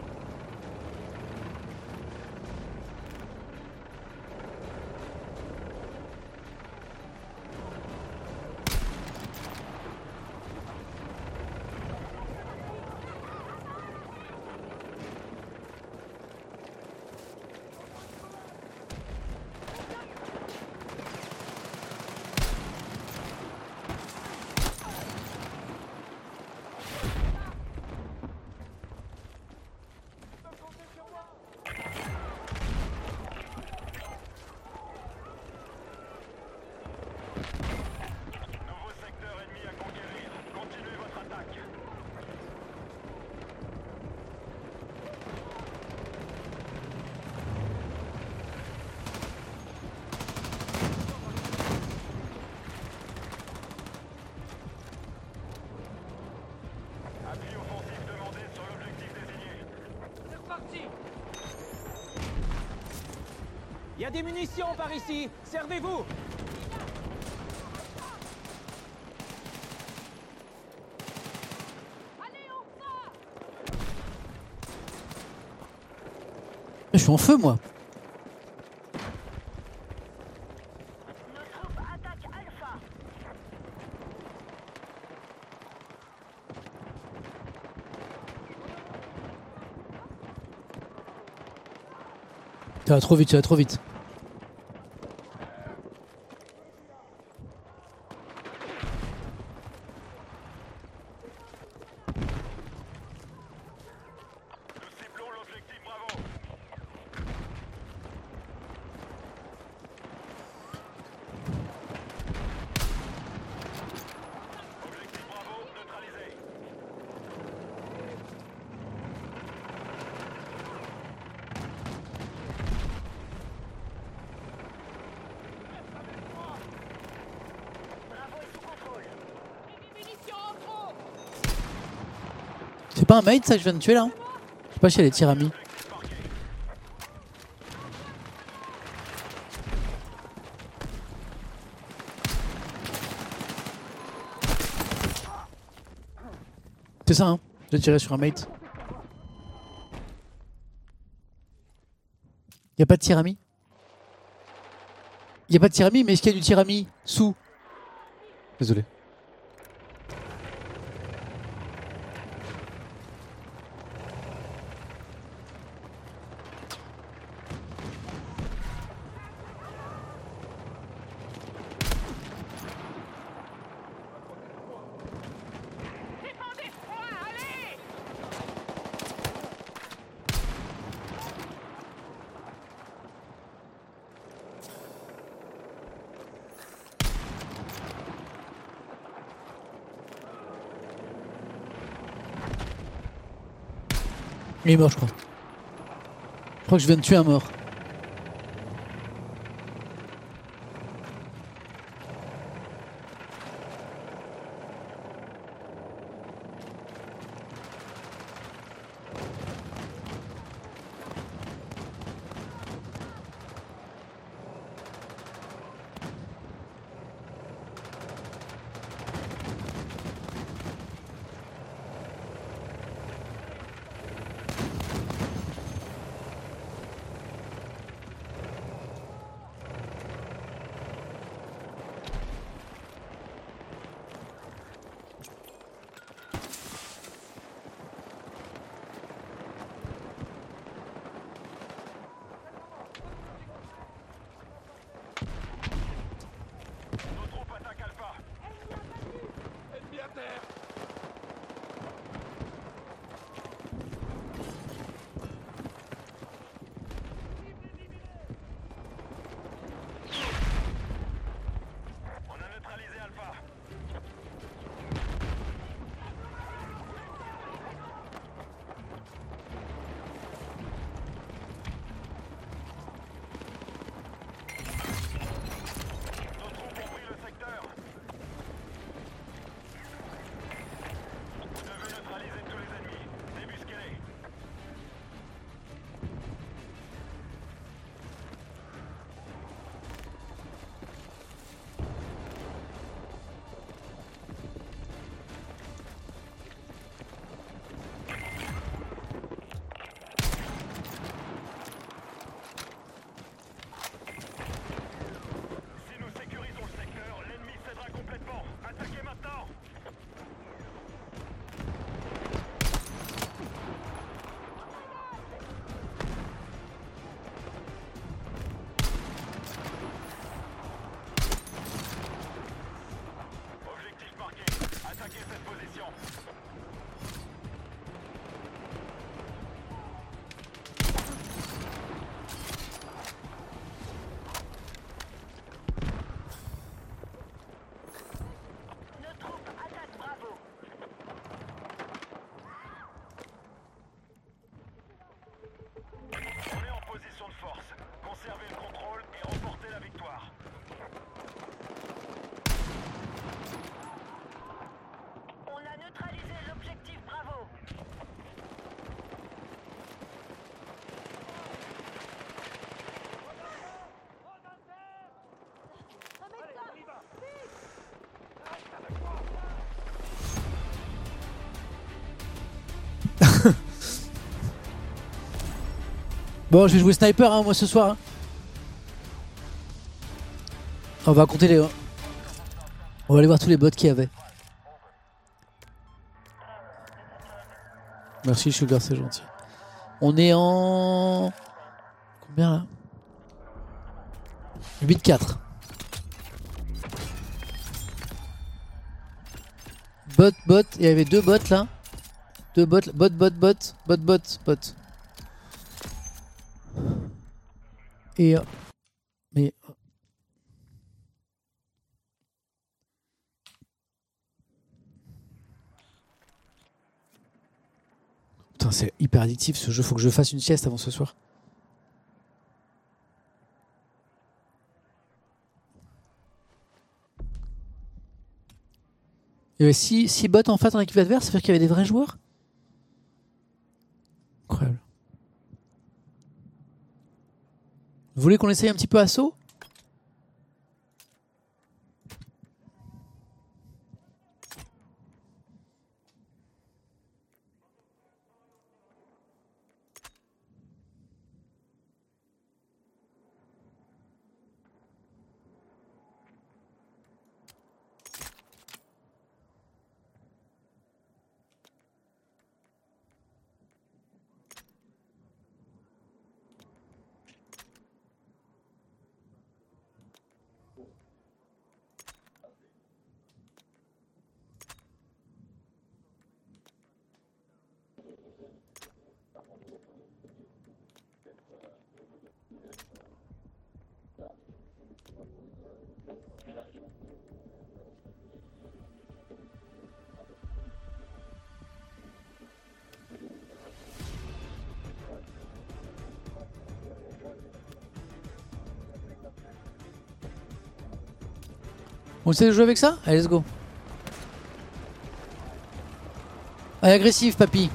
y a des munitions par ici. Servez-vous. Je suis en feu moi. Nos troupes attaquent Alpha. Ça va trop vite, ça va trop vite. Nous ciblons l'objectif Bravo. Objectif Bravo neutralisé. Bravo est sous contrôle. C'est pas un mate ça que je viens de tuer là? Je sais pas si elle est tirami. Objectif marqué. C'est ça hein? J'ai tiré sur un mate. Y'a pas de tirami? Y'a pas de tirami, mais est-ce qu'il y a du tirami sous? Désolé. Il est mort je crois. Je crois que je viens de tuer un mort. Nos troupes attaquent Alpha. Ennemi à terre. On a neutralisé Alpha. Nos troupes ont pris le secteur. Vous devez neutraliser tous les ennemis. Débusquez-les. Si nous sécurisons le secteur, l'ennemi cédera complètement. Attaquez maintenant. Objectif marqué. Attaquez cette position. Nos troupes attaquent Bravo. On est en position de force. Conservez le contrôle et remportez la victoire. On a neutralisé Bon, je vais jouer sniper hein, moi ce soir. Hein. On va compter les. On va aller voir tous les bots qu'il y avait. Merci Sugar, c'est gentil. On est en. Combien là? 8-4. Bot, il y avait 2 bots là. 2 bots, bot. Et. Mais. Putain, c'est hyper addictif ce jeu, faut que je fasse une sieste avant ce soir. Il y avait 6 bots en fait en équipe adverse, ça veut dire qu'il y avait des vrais joueurs. Incroyable. Vous voulez qu'on essaye un petit peu assaut? On essaie de jouer avec ça? Allez, let's go. Allez, agressif, papy.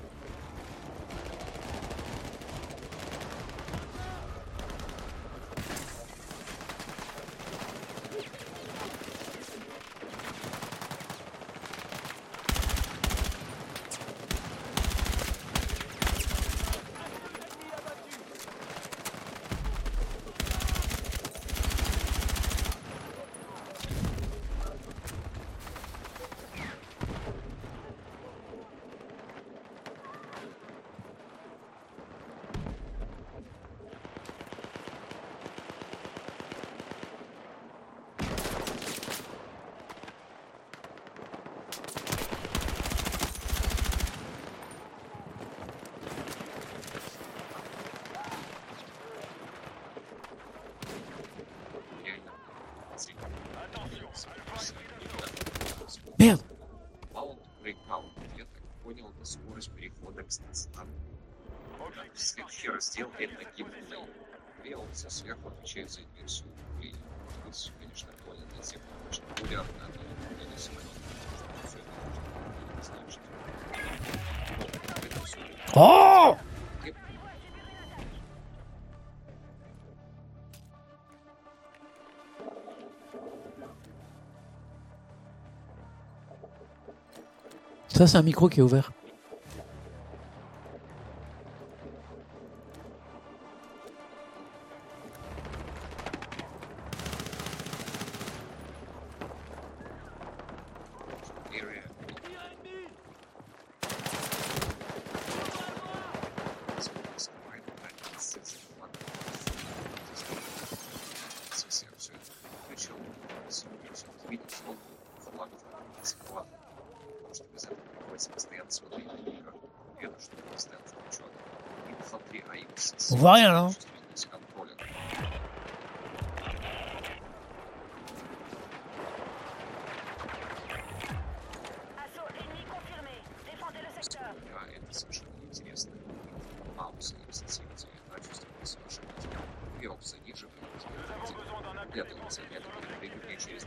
Merde. Следующий раздел — это геймплей. Все сверху отвечает за инверсию управления. Плюс, конечно, понял для тех, кто очень популярно, но не на самолет. Все это можно значит. Это все. Oh! Ça, c'est un micro qui est ouvert. On voit rien là. Assaut ennemi confirmé. Défendez le secteur. Это совершенно интересно. Пауза и сенситивное качество совершенно. Прием заниживает. Вглядывается в это передвижение через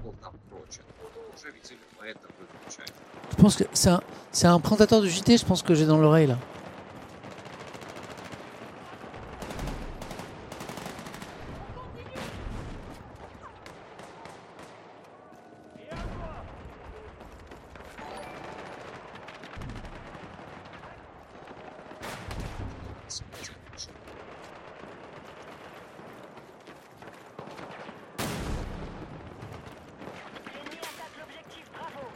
Бабл там прочее. Уже видели, но это выключать. Je pense que c'est un présentateur de JT, je pense que j'ai dans l'oreille là. L'ennemi attaque l'objectif Bravo.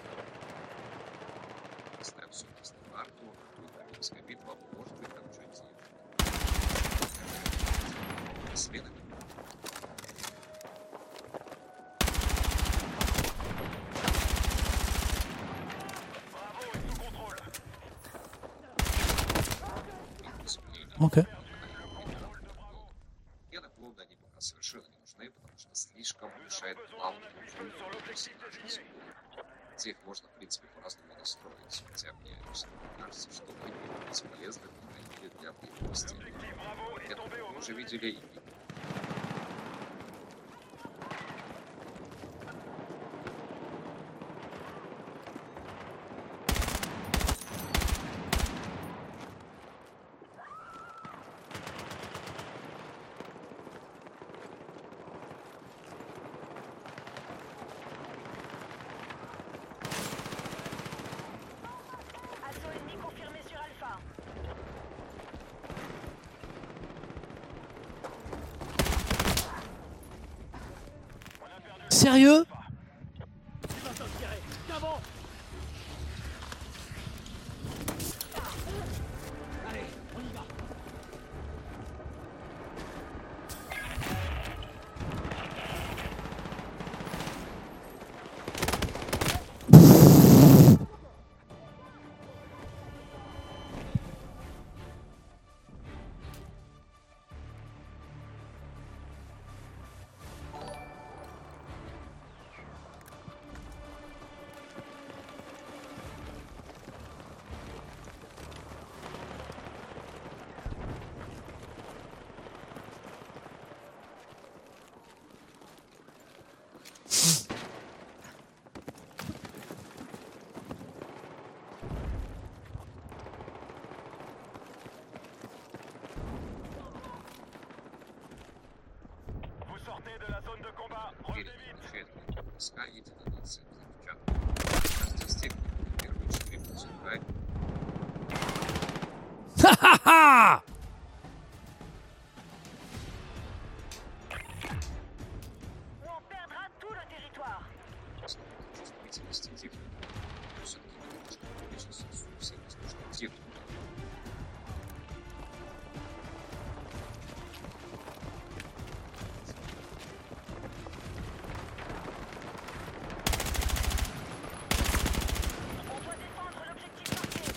Ставим все на карту. Тут Королевская битва, может быть там что-нибудь. Света. Ok. Я на клоуна они пока совершенно не нужны, потому что слишком мешает плавному персонажу. Где их можно, в принципе, по-разному настроить. Хотя мне кажется, что они бесполезны, или для боевости. Это мы уже видели и Assaut ennemi confirmé sur Alpha. Sérieux? Vous sortez de la zone de combat. Revenez vite. перед пускай тенденции заключат. Каждый стик первый шрифт называет Hahaha! Ou on perdra tout le territoire. чувствительности техники. Все-таки немножко увеличился все возможные техники. On doit défendre l'objectif marqué.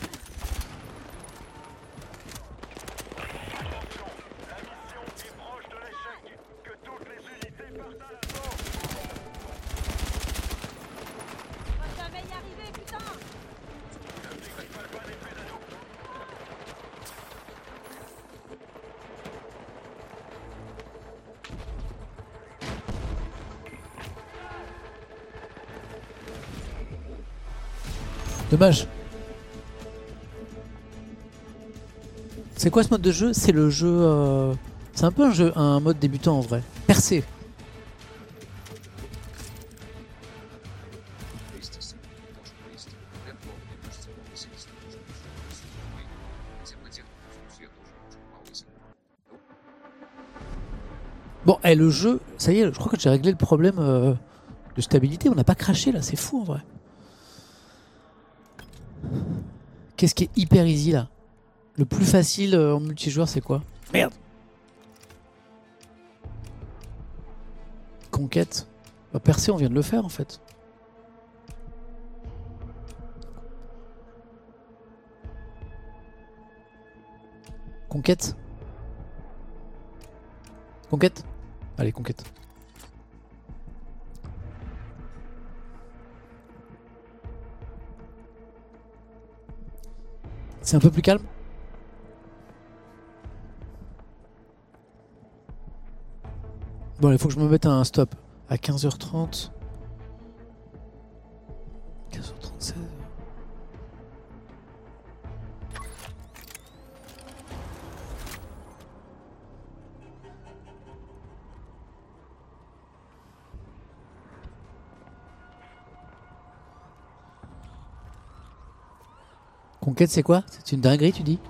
Attention, la mission est proche de l'échec. Que toutes les unités partent à l'assaut. On va jamais y arriver, putain! Dommage. C'est quoi ce mode de jeu? C'est le jeu. C'est un peu un mode débutant en vrai. Percé. Естественно, тоже есть. Это, мне кажется, повысились тоже. Темнотехнику все тоже можно повысить. Bon, et le jeu, ça y est, je crois que j'ai réglé le problème de stabilité. On n'a pas craché là, c'est fou en vrai. Qu'est-ce qui est hyper easy là? Le plus facile en multijoueur, c'est quoi? Merde! Conquête. Bah, percer, on vient de le faire en fait. Conquête. Conquête. Allez, conquête. C'est un peu plus calme. Bon, il faut que je me mette à un stop. À 15h30. Conquête, c'est quoi? C'est une dinguerie, tu dis?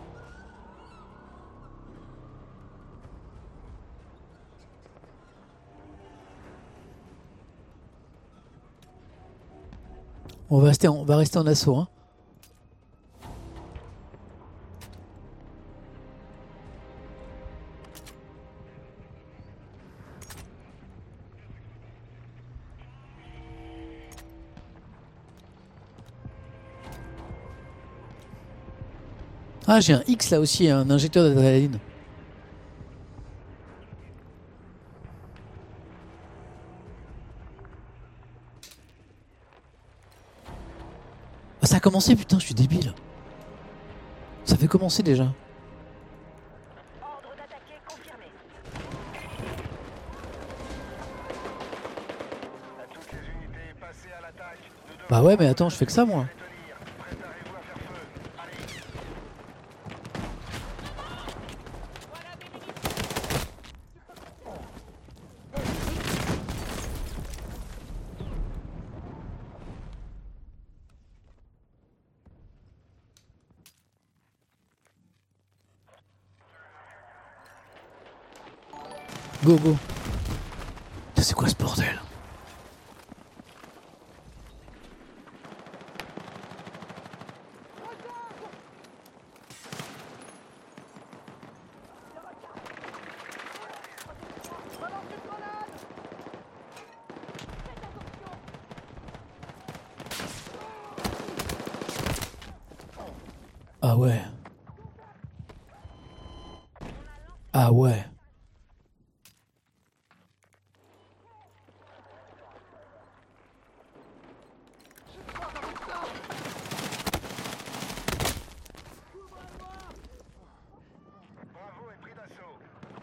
On va rester en assaut, hein. Ah, j'ai un X là aussi, un injecteur d'adrénaline. Ah, ça a commencé, putain, je suis débile. Ça fait commencer déjà. Ordre d'attaquer confirmé. À toutes les unités, passez à l'attaque. Nous devons Bah ouais, mais attends, je fais que ça moi. les tenir. Préparez-vous à faire feu. Allez. Go, go. Putain, c'est quoi ce bordel? Ah ouais. Ah ouais. Bravo et pris d'assaut.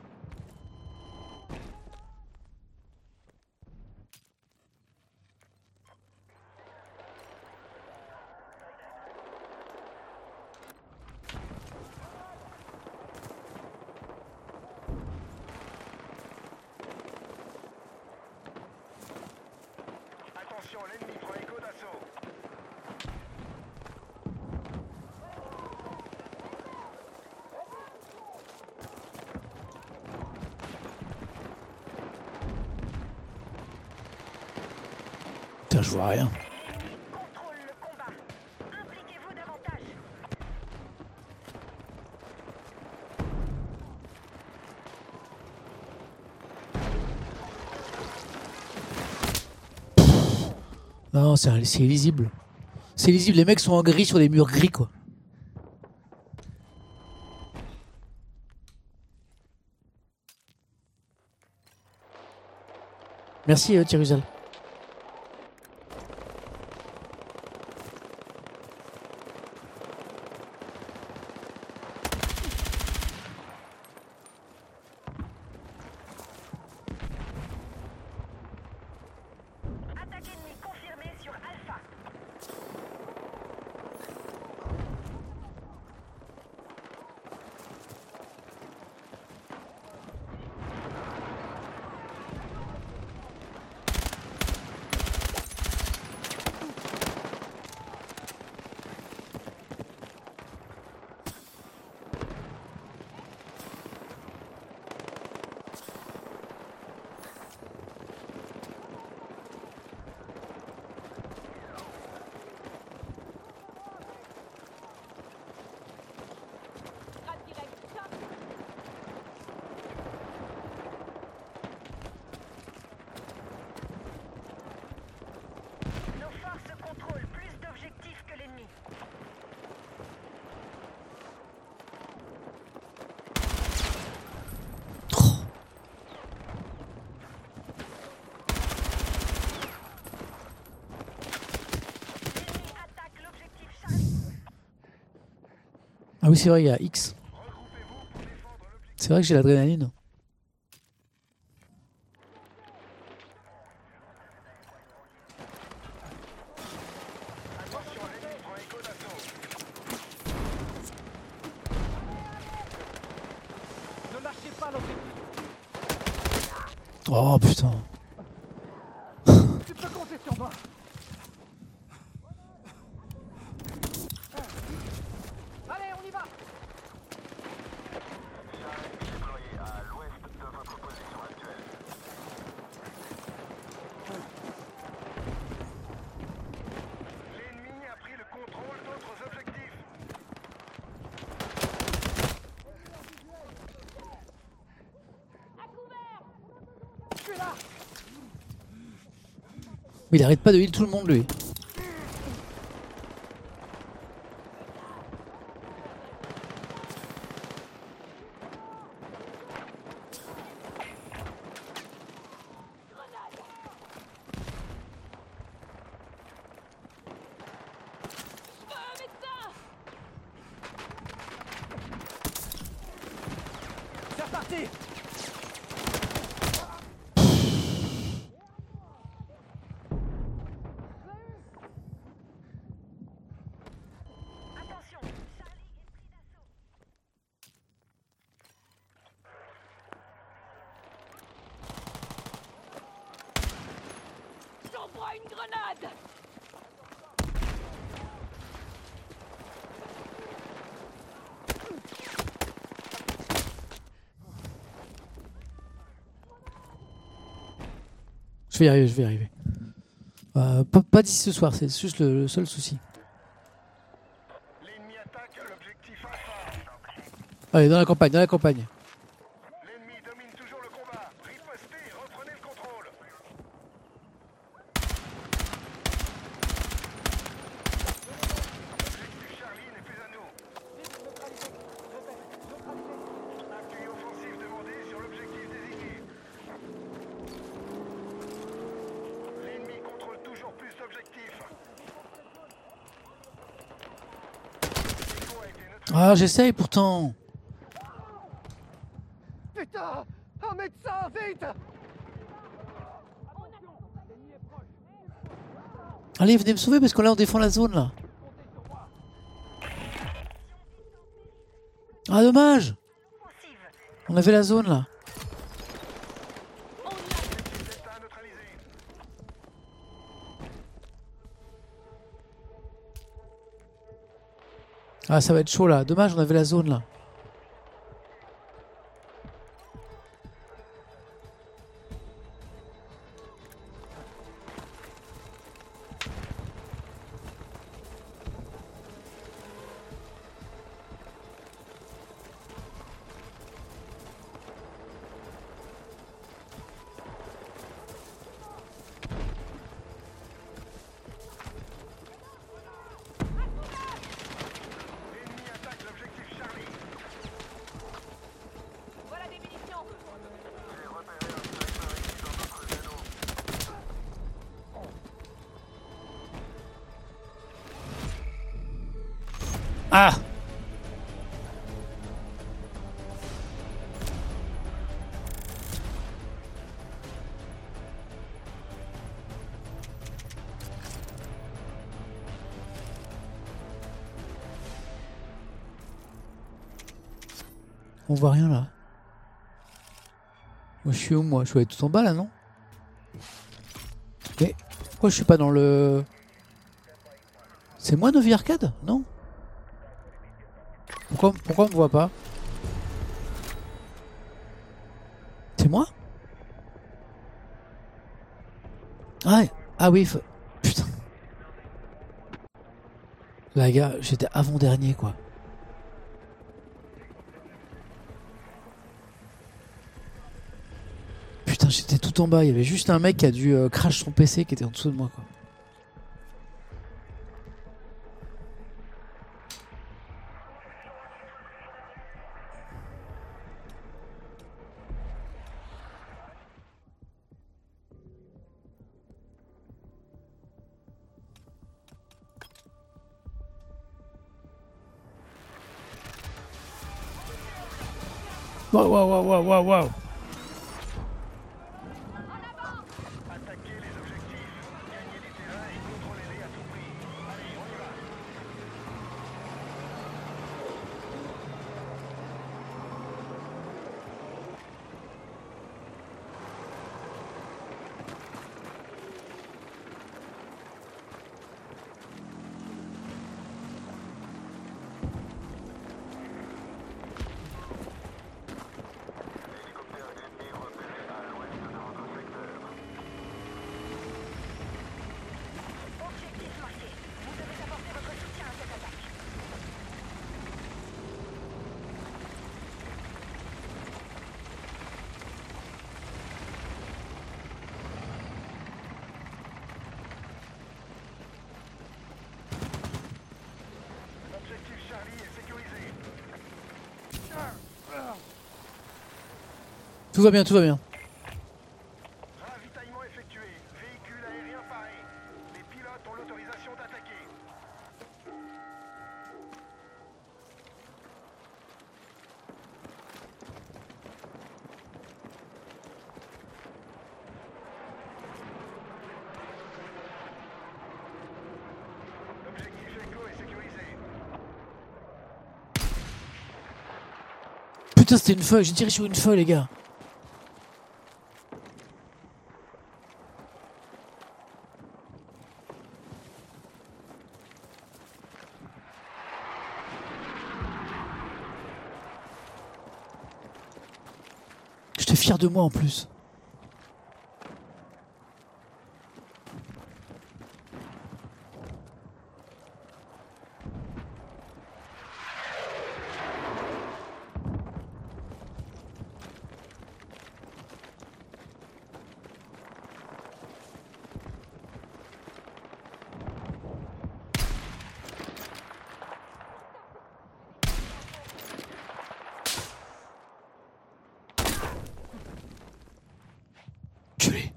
Attention, l'ennemi prend écho d'assaut. Putain, je vois rien. Contrôle le combat. Impliquez-vous davantage. Non, c'est illisible. C'est illisible, les mecs sont en gris sur des murs gris quoi. Merci Thierry. Attaque ennemie confirmée sur Alpha. Grade direct, putain. Nos forces contrôlent plus d'objectifs que l'ennemi. L'ennemi attaque l'objectif Charlie. Ah oui, c'est vrai, il y a X. C'est vrai que j'ai l'adrénaline. Attention, l'ennemi prend écho d'assaut. Ne lâchez pas l'objectif. Oh putain. Tu peux compter sur moi. Mais il arrête pas de heal tout le monde lui. C'est reparti. Attention, Charlie est pris d'assaut. J'envoie une grenade. Je vais y arriver, je vais y arriver. Pas d'ici ce soir, c'est juste le seul souci. L'ennemi attaque l'objectif alpha. Allez, dans la campagne, dans la campagne. L'ennemi domine toujours le combat. Ripostez, reprenez le contrôle. L'objectif Charlie n'est plus à nous. Appui offensif demandé sur l'objectif désigné. L'ennemi contrôle toujours plus d'objectifs. L'Echo a été neutralisé. Ah, j'essaye pourtant. Putain! Un médecin, vite! Allez, venez me sauver parce que là on défend la zone là. Ah, dommage. On avait la zone là. Delta neutralisé. Ah, ça va être chaud là. Dommage, on avait la zone là. L'ennemi attaque l'objectif Charlie. Voilà des munitions. Ah. On voit rien là. Moi je suis où moi? Je dois être tout en bas là, non? Mais pourquoi je suis pas dans le... C'est moi Novi Arcade? Non? Pourquoi on me voit pas? C'est moi? Ah, ah oui, putain. Là, gars, j'étais avant-dernier quoi. Putain, j'étais tout en bas. Il y avait juste un mec qui a dû crash son PC qui était en dessous de moi quoi. Waouh, waouh, waouh, waouh, waouh, waouh. Attaquez les objectifs. Gagnez du terrain et contrôlez-les à tout prix. Allez, on y va. Tout va bien, tout va bien. Ravitaillement effectué. Véhicule aérien paré. Les pilotes ont l'autorisation d'attaquer. L'objectif Echo est sécurisé. Putain, c'était une feuille. J'ai tiré sur une feuille, les gars. J'étais fier de moi en plus. Culé.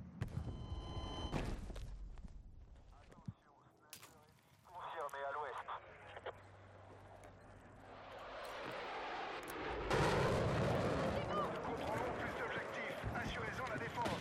Confirmé à l'ouest. Nous contrôlons plus d'objectifs. Assurez-en la défense.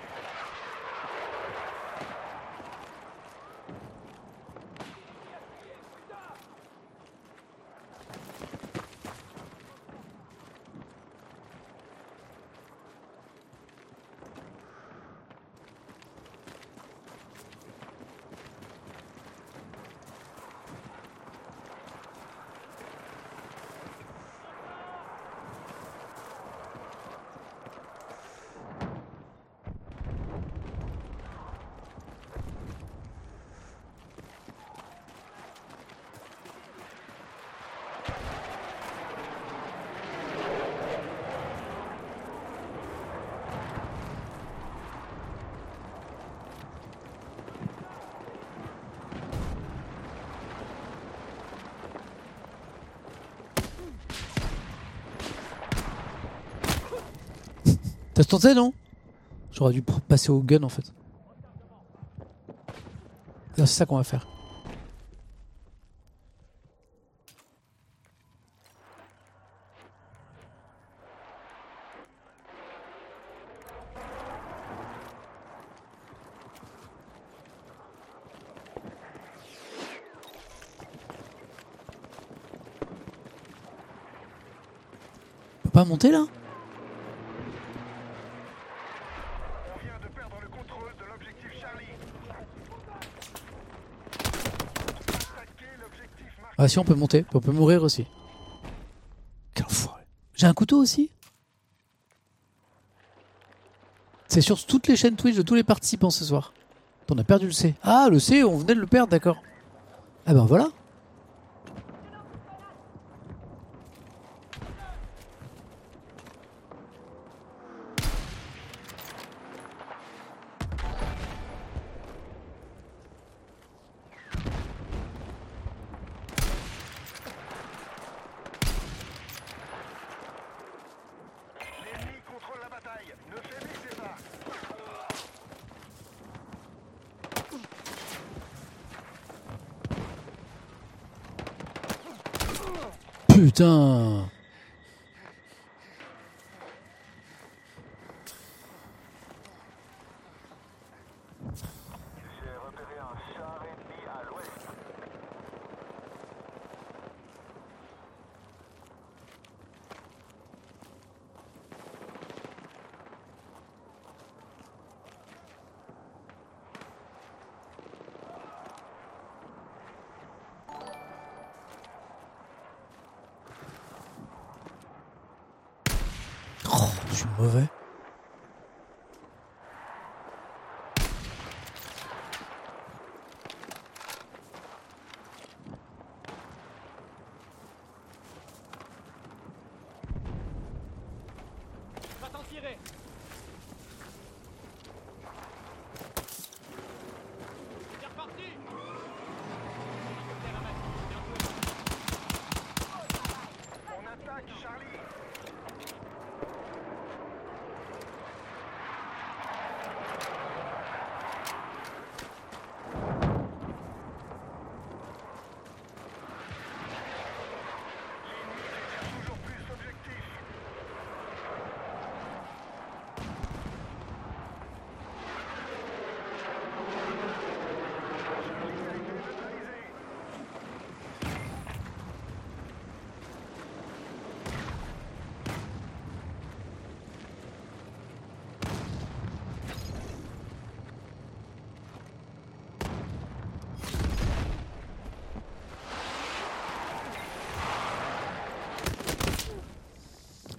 T'as tenté, non? J'aurais dû passer au gun en fait. C'est ça qu'on va faire. On peut pas monter là? On vient de perdre le contrôle de l'objectif Charlie. Attaquez l'objectif marqué. Ah si, on peut monter. On peut mourir aussi. Quel enfoiré. J'ai un couteau aussi? C'est sur toutes les chaînes Twitch de tous les participants ce soir. On a perdu le C. Ah, le C, on venait de le perdre, d'accord. Ah ben voilà. L'ennemi contrôle la bataille. Ne faiblissez pas. Putain. J'ai repéré un char ennemi à l'ouest. Oh, je suis mauvais. Va t'en tirer. C'est reparti. On attaque Charlie.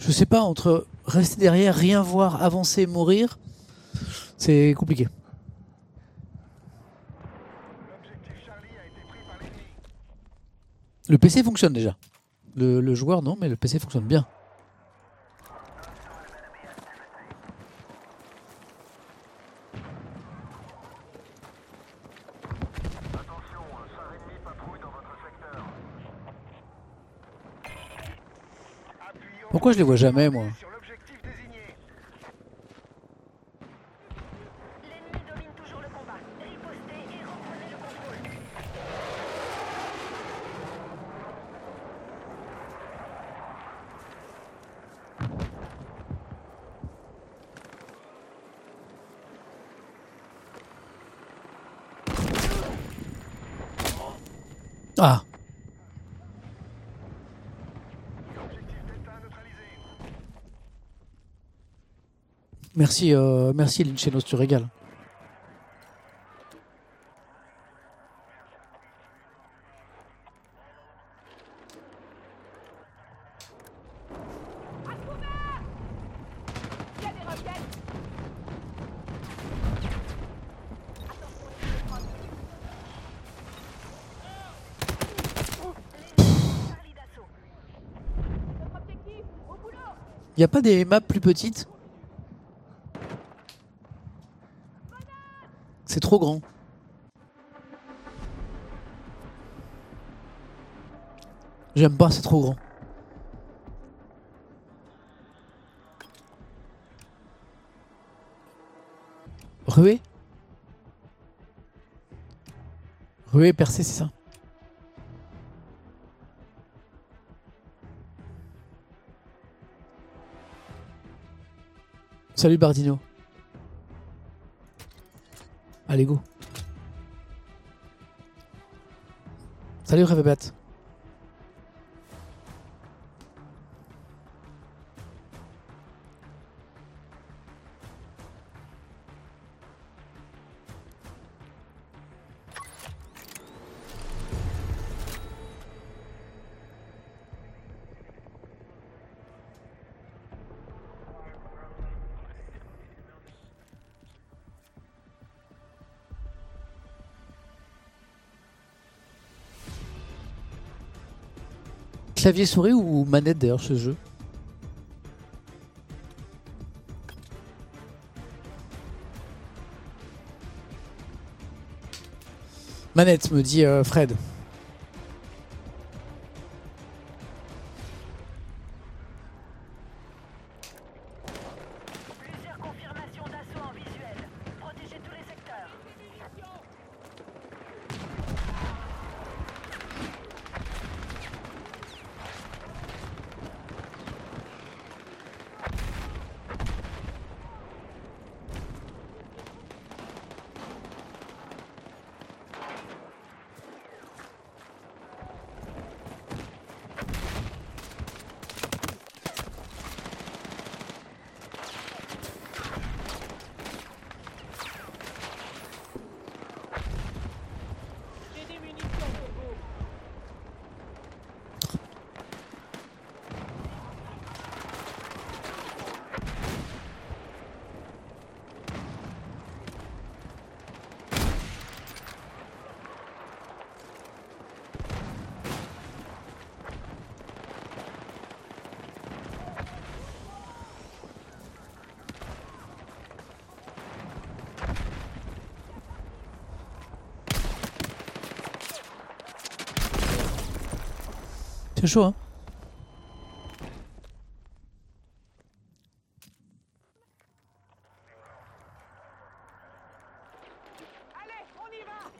Je sais pas, entre rester derrière, rien voir, avancer, mourir, c'est compliqué. L'objectif Charlie a été pris par l'ennemi. Le PC fonctionne déjà. Le joueur non, mais le PC fonctionne bien. Attention, un char ennemi patrouille dans votre secteur. Appuyons Pourquoi je les vois jamais, moi? sur l'objectif désigné. L'ennemi domine toujours le combat. Ripostez et reprenez le contrôle. Ah, Objectif Delta neutralisé. merci Linchenos, tu régales. Il y a des roquettes. Charlie d'assaut. Notre objectif, au boulot. Y a pas des maps plus petites? C'est trop grand. J'aime pas, c'est trop grand. Ruée? Ruée percée, c'est ça? Salut Bardino. Allez, go. Salut Rêvebat. Clavier souris ou manette d'ailleurs ce jeu? Manette me dit Fred. Plusieurs confirmations d'assaut en visuel. Protégez tous les secteurs. J'ai des munitions pour vous. C'est chaud, hein? Allez, on y va.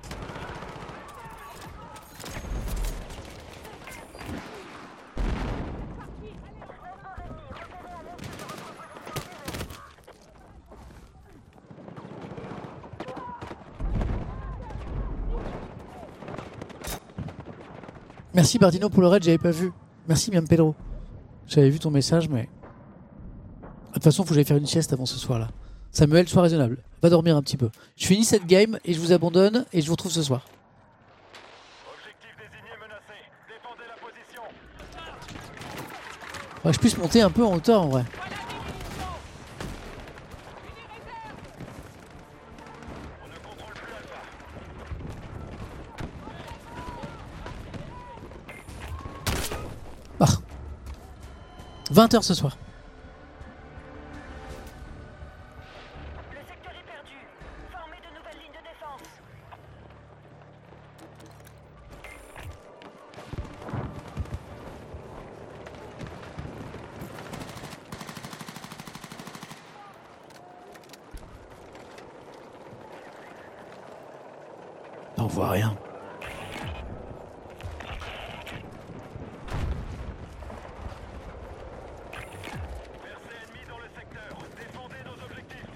Merci Bardino pour le raid, j'avais pas vu. Merci Miam Pedro. J'avais vu ton message, mais. De toute façon, faut que j'aille faire une sieste avant ce soir là. Samuel, sois raisonnable. Va dormir un petit peu. Je finis cette game et je vous abandonne et je vous retrouve ce soir. Objectif désigné menacé. Défendez la position. Faudrait que je puisse monter un peu en hauteur en vrai. On ne contrôle plus Alpha. 20h ce soir. Le secteur est perdu. Formez de nouvelles lignes de défense. On voit rien. Percée ennemie dans le secteur. Défendez nos objectifs.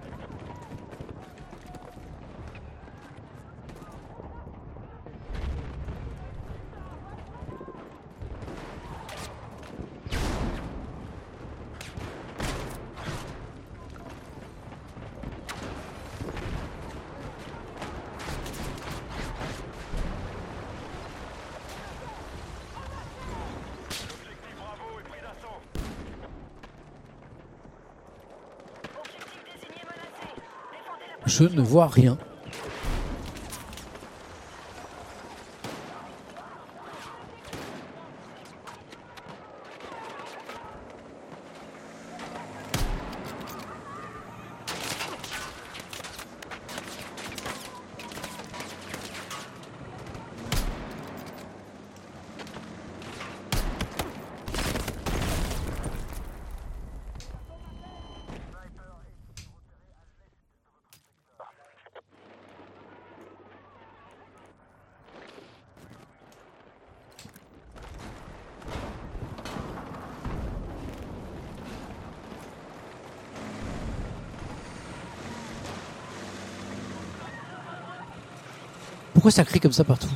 L'objectif Bravo est pris d'assaut. Objectif désigné menacé. Défendez la Je position. ne vois rien. Pourquoi ça crie comme ça partout?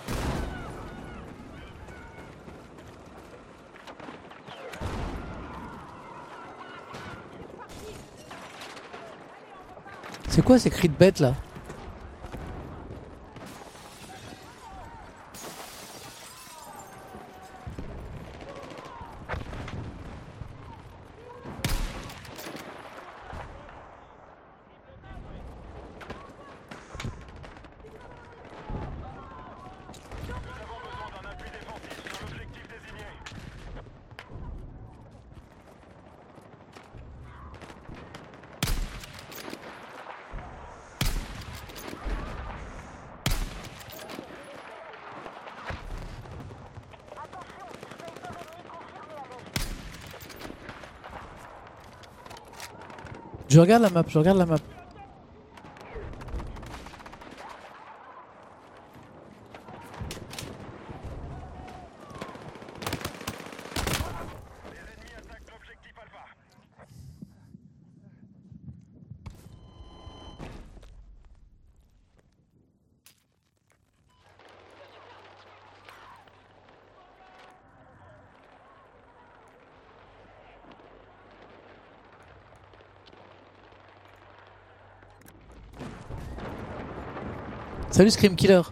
C'est quoi ces cris de bêtes là? Nous avons besoin d'un appui défensif sur l'objectif désigné. Je regarde la map, je regarde la map. Les ennemis attaquent l'objectif Alpha. Salut Scream Killer.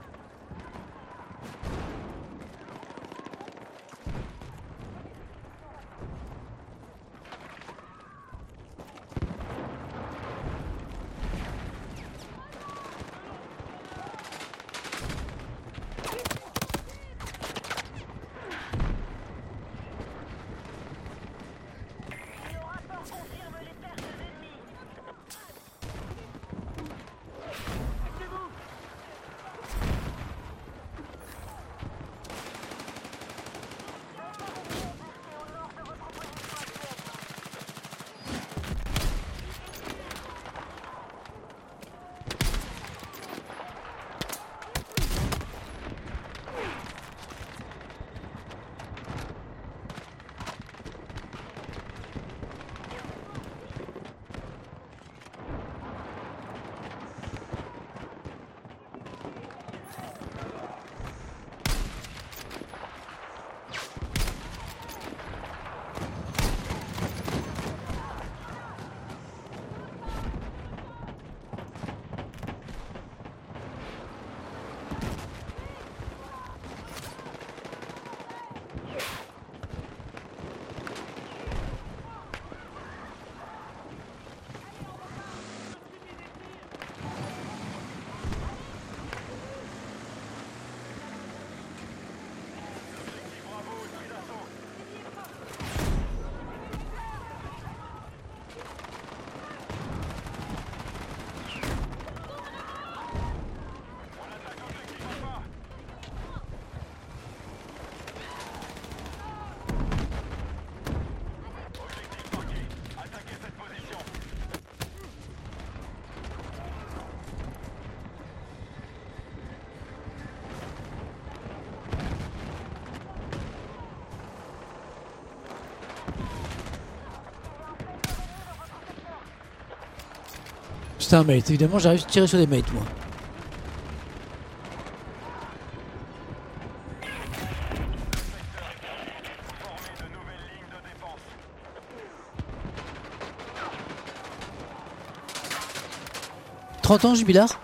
Nos rapports confirment les pertes ennemies. C'était un mate. Évidemment, j'arrive à tirer sur des mates, moi. Former de nouvelles lignes de défense. 30 ans, Jubilard?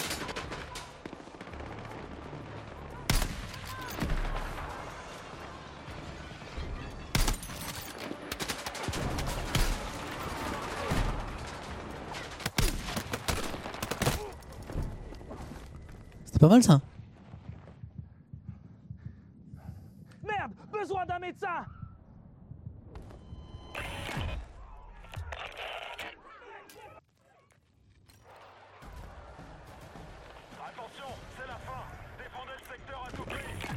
C'était pas mal, ça. Merde, besoin d'un médecin. Attention, c'est la fin. Défendez le secteur à tout prix.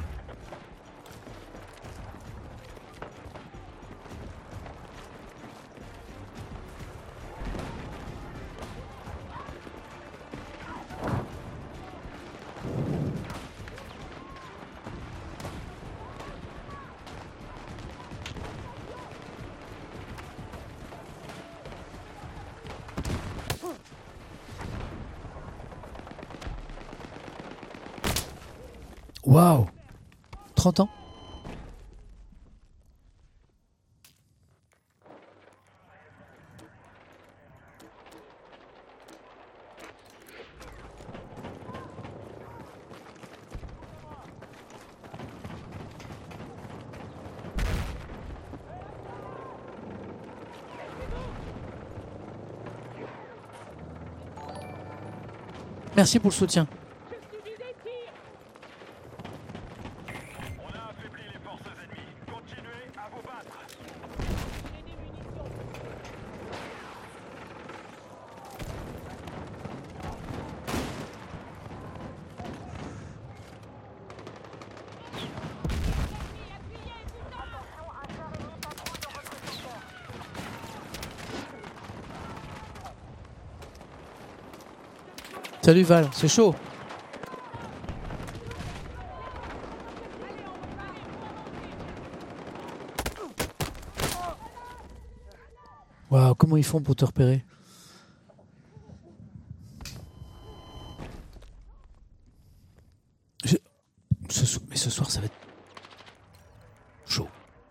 Waouh! 30 ans? Merci pour le soutien. Je subis des tirs. On a affaibli les forces ennemies. Continuez à vous battre. J'ai des munitions. Salut Val, c'est chaud. Waouh, comment ils font pour te repérer? Mais ce soir, ça va être chaud.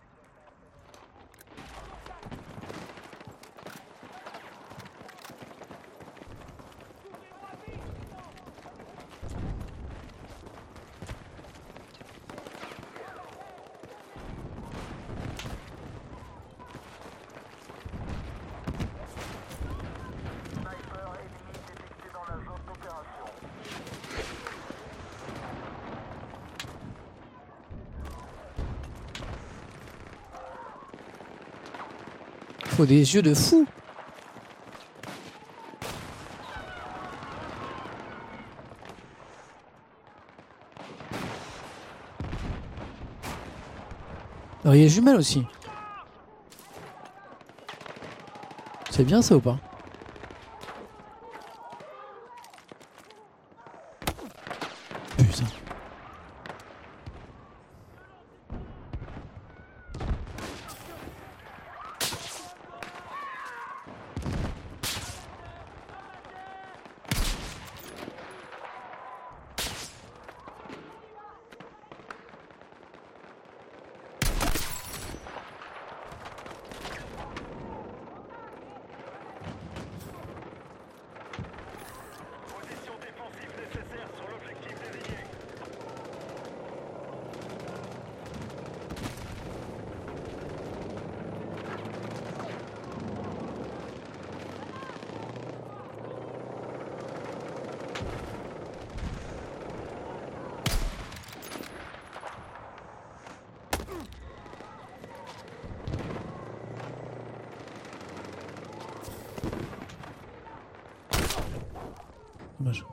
Sniper ennemi détecté dans la zone d'opération. Faut des yeux de fou. Alors il y a jumelle aussi. C'est bien ça ou pas? Putain. Position défensive nécessaire sur l'objectif désigné. Dommage.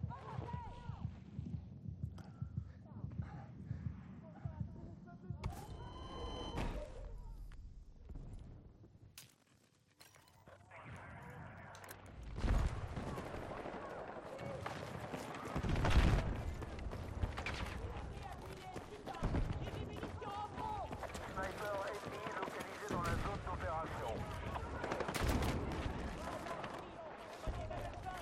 Sniper ennemi localisé dans la zone d'opération.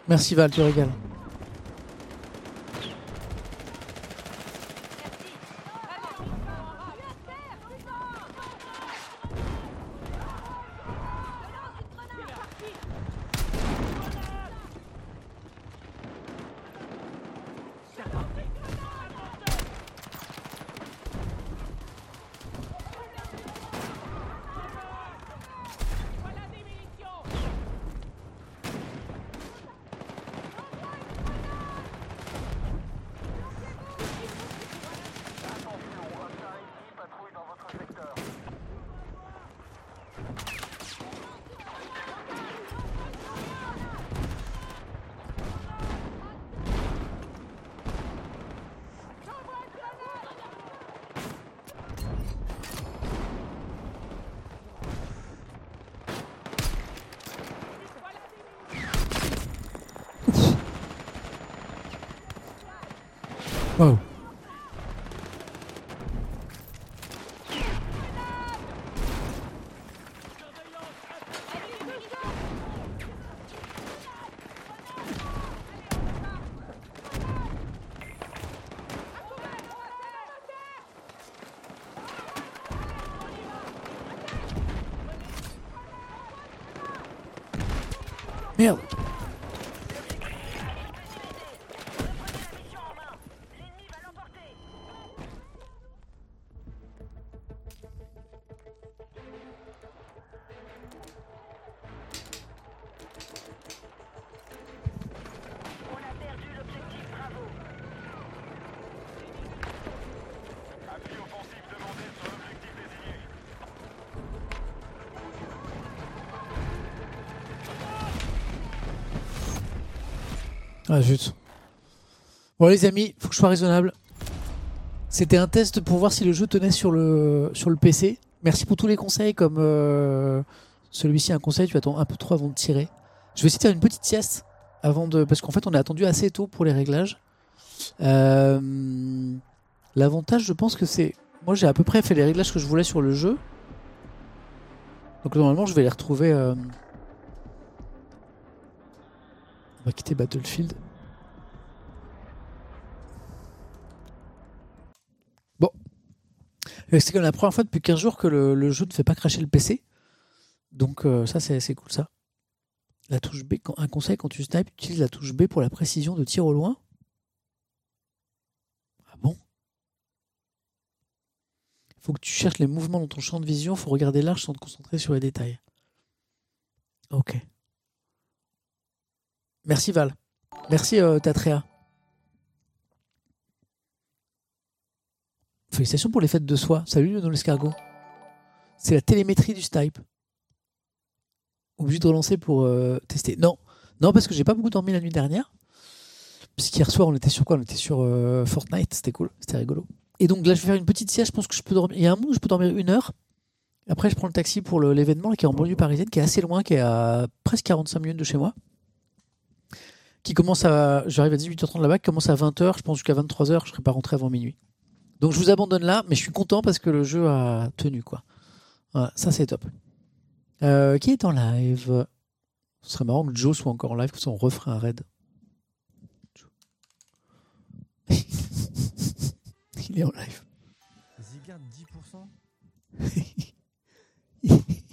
Merci Val, tu régales. Voilà des munitions. Attention, Hostile ennemi patrouille dans votre secteur. Wow. Merde. L'ennemi va l'emporter. On a perdu l'objectif, bravo. Appui offensif demandé sur l'objectif désigné. Ah zut. Bon les amis, faut que je sois raisonnable. C'était un test pour voir si le jeu tenait sur le PC. Merci pour tous les conseils, comme celui-ci un conseil, tu attends un peu trop avant de tirer. Je vais essayer de faire une petite sieste avant de... Parce qu'en fait on a attendu assez tôt pour les réglages. L'avantage je pense que c'est... Moi j'ai à peu près fait les réglages que je voulais sur le jeu. Donc normalement je vais les retrouver... On va quitter Battlefield. Bon. C'est comme la première fois depuis 15 jours que le jeu ne fait pas cracher le PC. Donc ça c'est cool ça. La touche B, un conseil quand tu snipes, utilise la touche B pour la précision de tir au loin. Ah bon? Il faut que tu cherches les mouvements dans ton champ de vision, il faut regarder large sans te concentrer sur les détails. Ok. Merci Val. Merci Tatrea. Félicitations pour les fêtes de soie. Salut Lionel Escargot. C'est la télémétrie du snipe. Obligé de relancer pour tester. Non, parce que j'ai pas beaucoup dormi la nuit dernière. Puisqu'hier soir on était sur quoi? On était sur Fortnite, c'était cool, c'était rigolo. Et donc là je vais faire une petite sieste, je pense que je peux dormir. Il y a un moment où je peux dormir 1 heure. Après je prends le taxi pour l'événement qui est en banlieue parisienne, qui est assez loin, qui est à presque 45 minutes de chez moi. Qui commence à... J'arrive à 18h30 là-bas, qui commence à 20h, je pense jusqu'à 23h, je serai pas rentré avant minuit. Donc je vous abandonne là, mais je suis content parce que le jeu a tenu quoi. Voilà, ça c'est top. Qui est en live? Ce serait marrant que Joe soit encore en live, comme ça on referait un raid. Il est en live. Zigard 10%.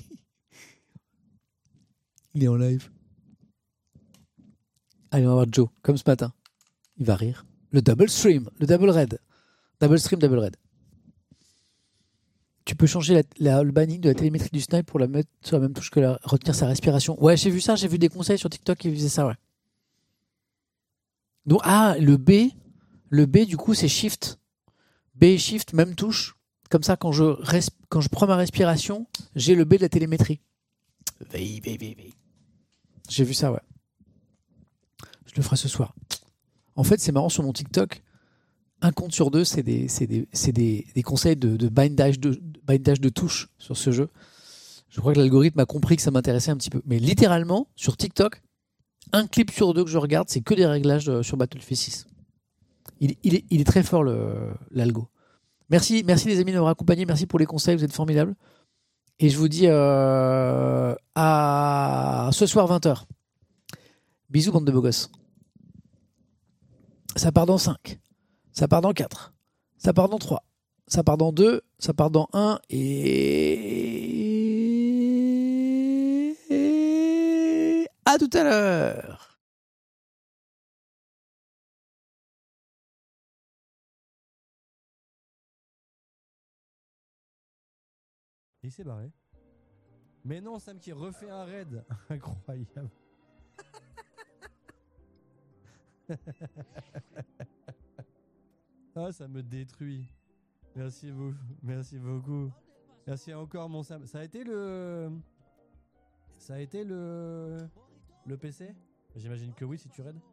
Il est en live. Allez, on va voir Joe, comme ce matin. Il va rire. Le double stream, le double raid. Double stream, double raid. Tu peux changer le banning de la télémétrie du snipe pour la mettre sur la même touche que retenir sa respiration. Ouais, j'ai vu ça, j'ai vu des conseils sur TikTok qui faisaient ça, ouais. Donc, le B, du coup, c'est Shift. B et Shift, même touche. Comme ça, quand je prends ma respiration, j'ai le B de la télémétrie. Veille. J'ai vu ça, ouais. Je le ferai ce soir. En fait, c'est marrant, sur mon TikTok, 1 compte sur 2, c'est des conseils de bindage de touches sur ce jeu. Je crois que l'algorithme a compris que ça m'intéressait un petit peu. Mais littéralement, sur TikTok, 1 clip sur 2 que je regarde, c'est que des réglages sur Battlefield 6. Il est très fort, l'algo. Merci les amis de m'avoir accompagné. Merci pour les conseils, vous êtes formidables. Et je vous dis à ce soir 20h. Bisous, bande de beaux gosses. Ça part dans 5. Ça part dans 4. Ça part dans 3. Ça part dans 2. Ça part dans 1. Et... à tout à l'heure. Et il s'est barré. Mais non, Sam qui refait un raid. Incroyable. Ah, ça me détruit. Merci beaucoup. Merci beaucoup. Merci encore, mon Sam. Ça a été le PC? J'imagine que oui, si tu raides.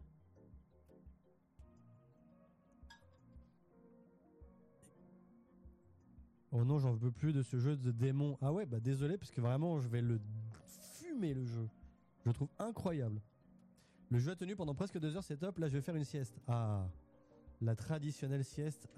Oh non, j'en veux plus de ce jeu de démon. Ah ouais, bah désolé, parce que vraiment, je vais le fumer, le jeu. Je le trouve incroyable. Le jeu a tenu pendant presque 2 heures, c'est top. Là, je vais faire une sieste. Ah, la traditionnelle sieste.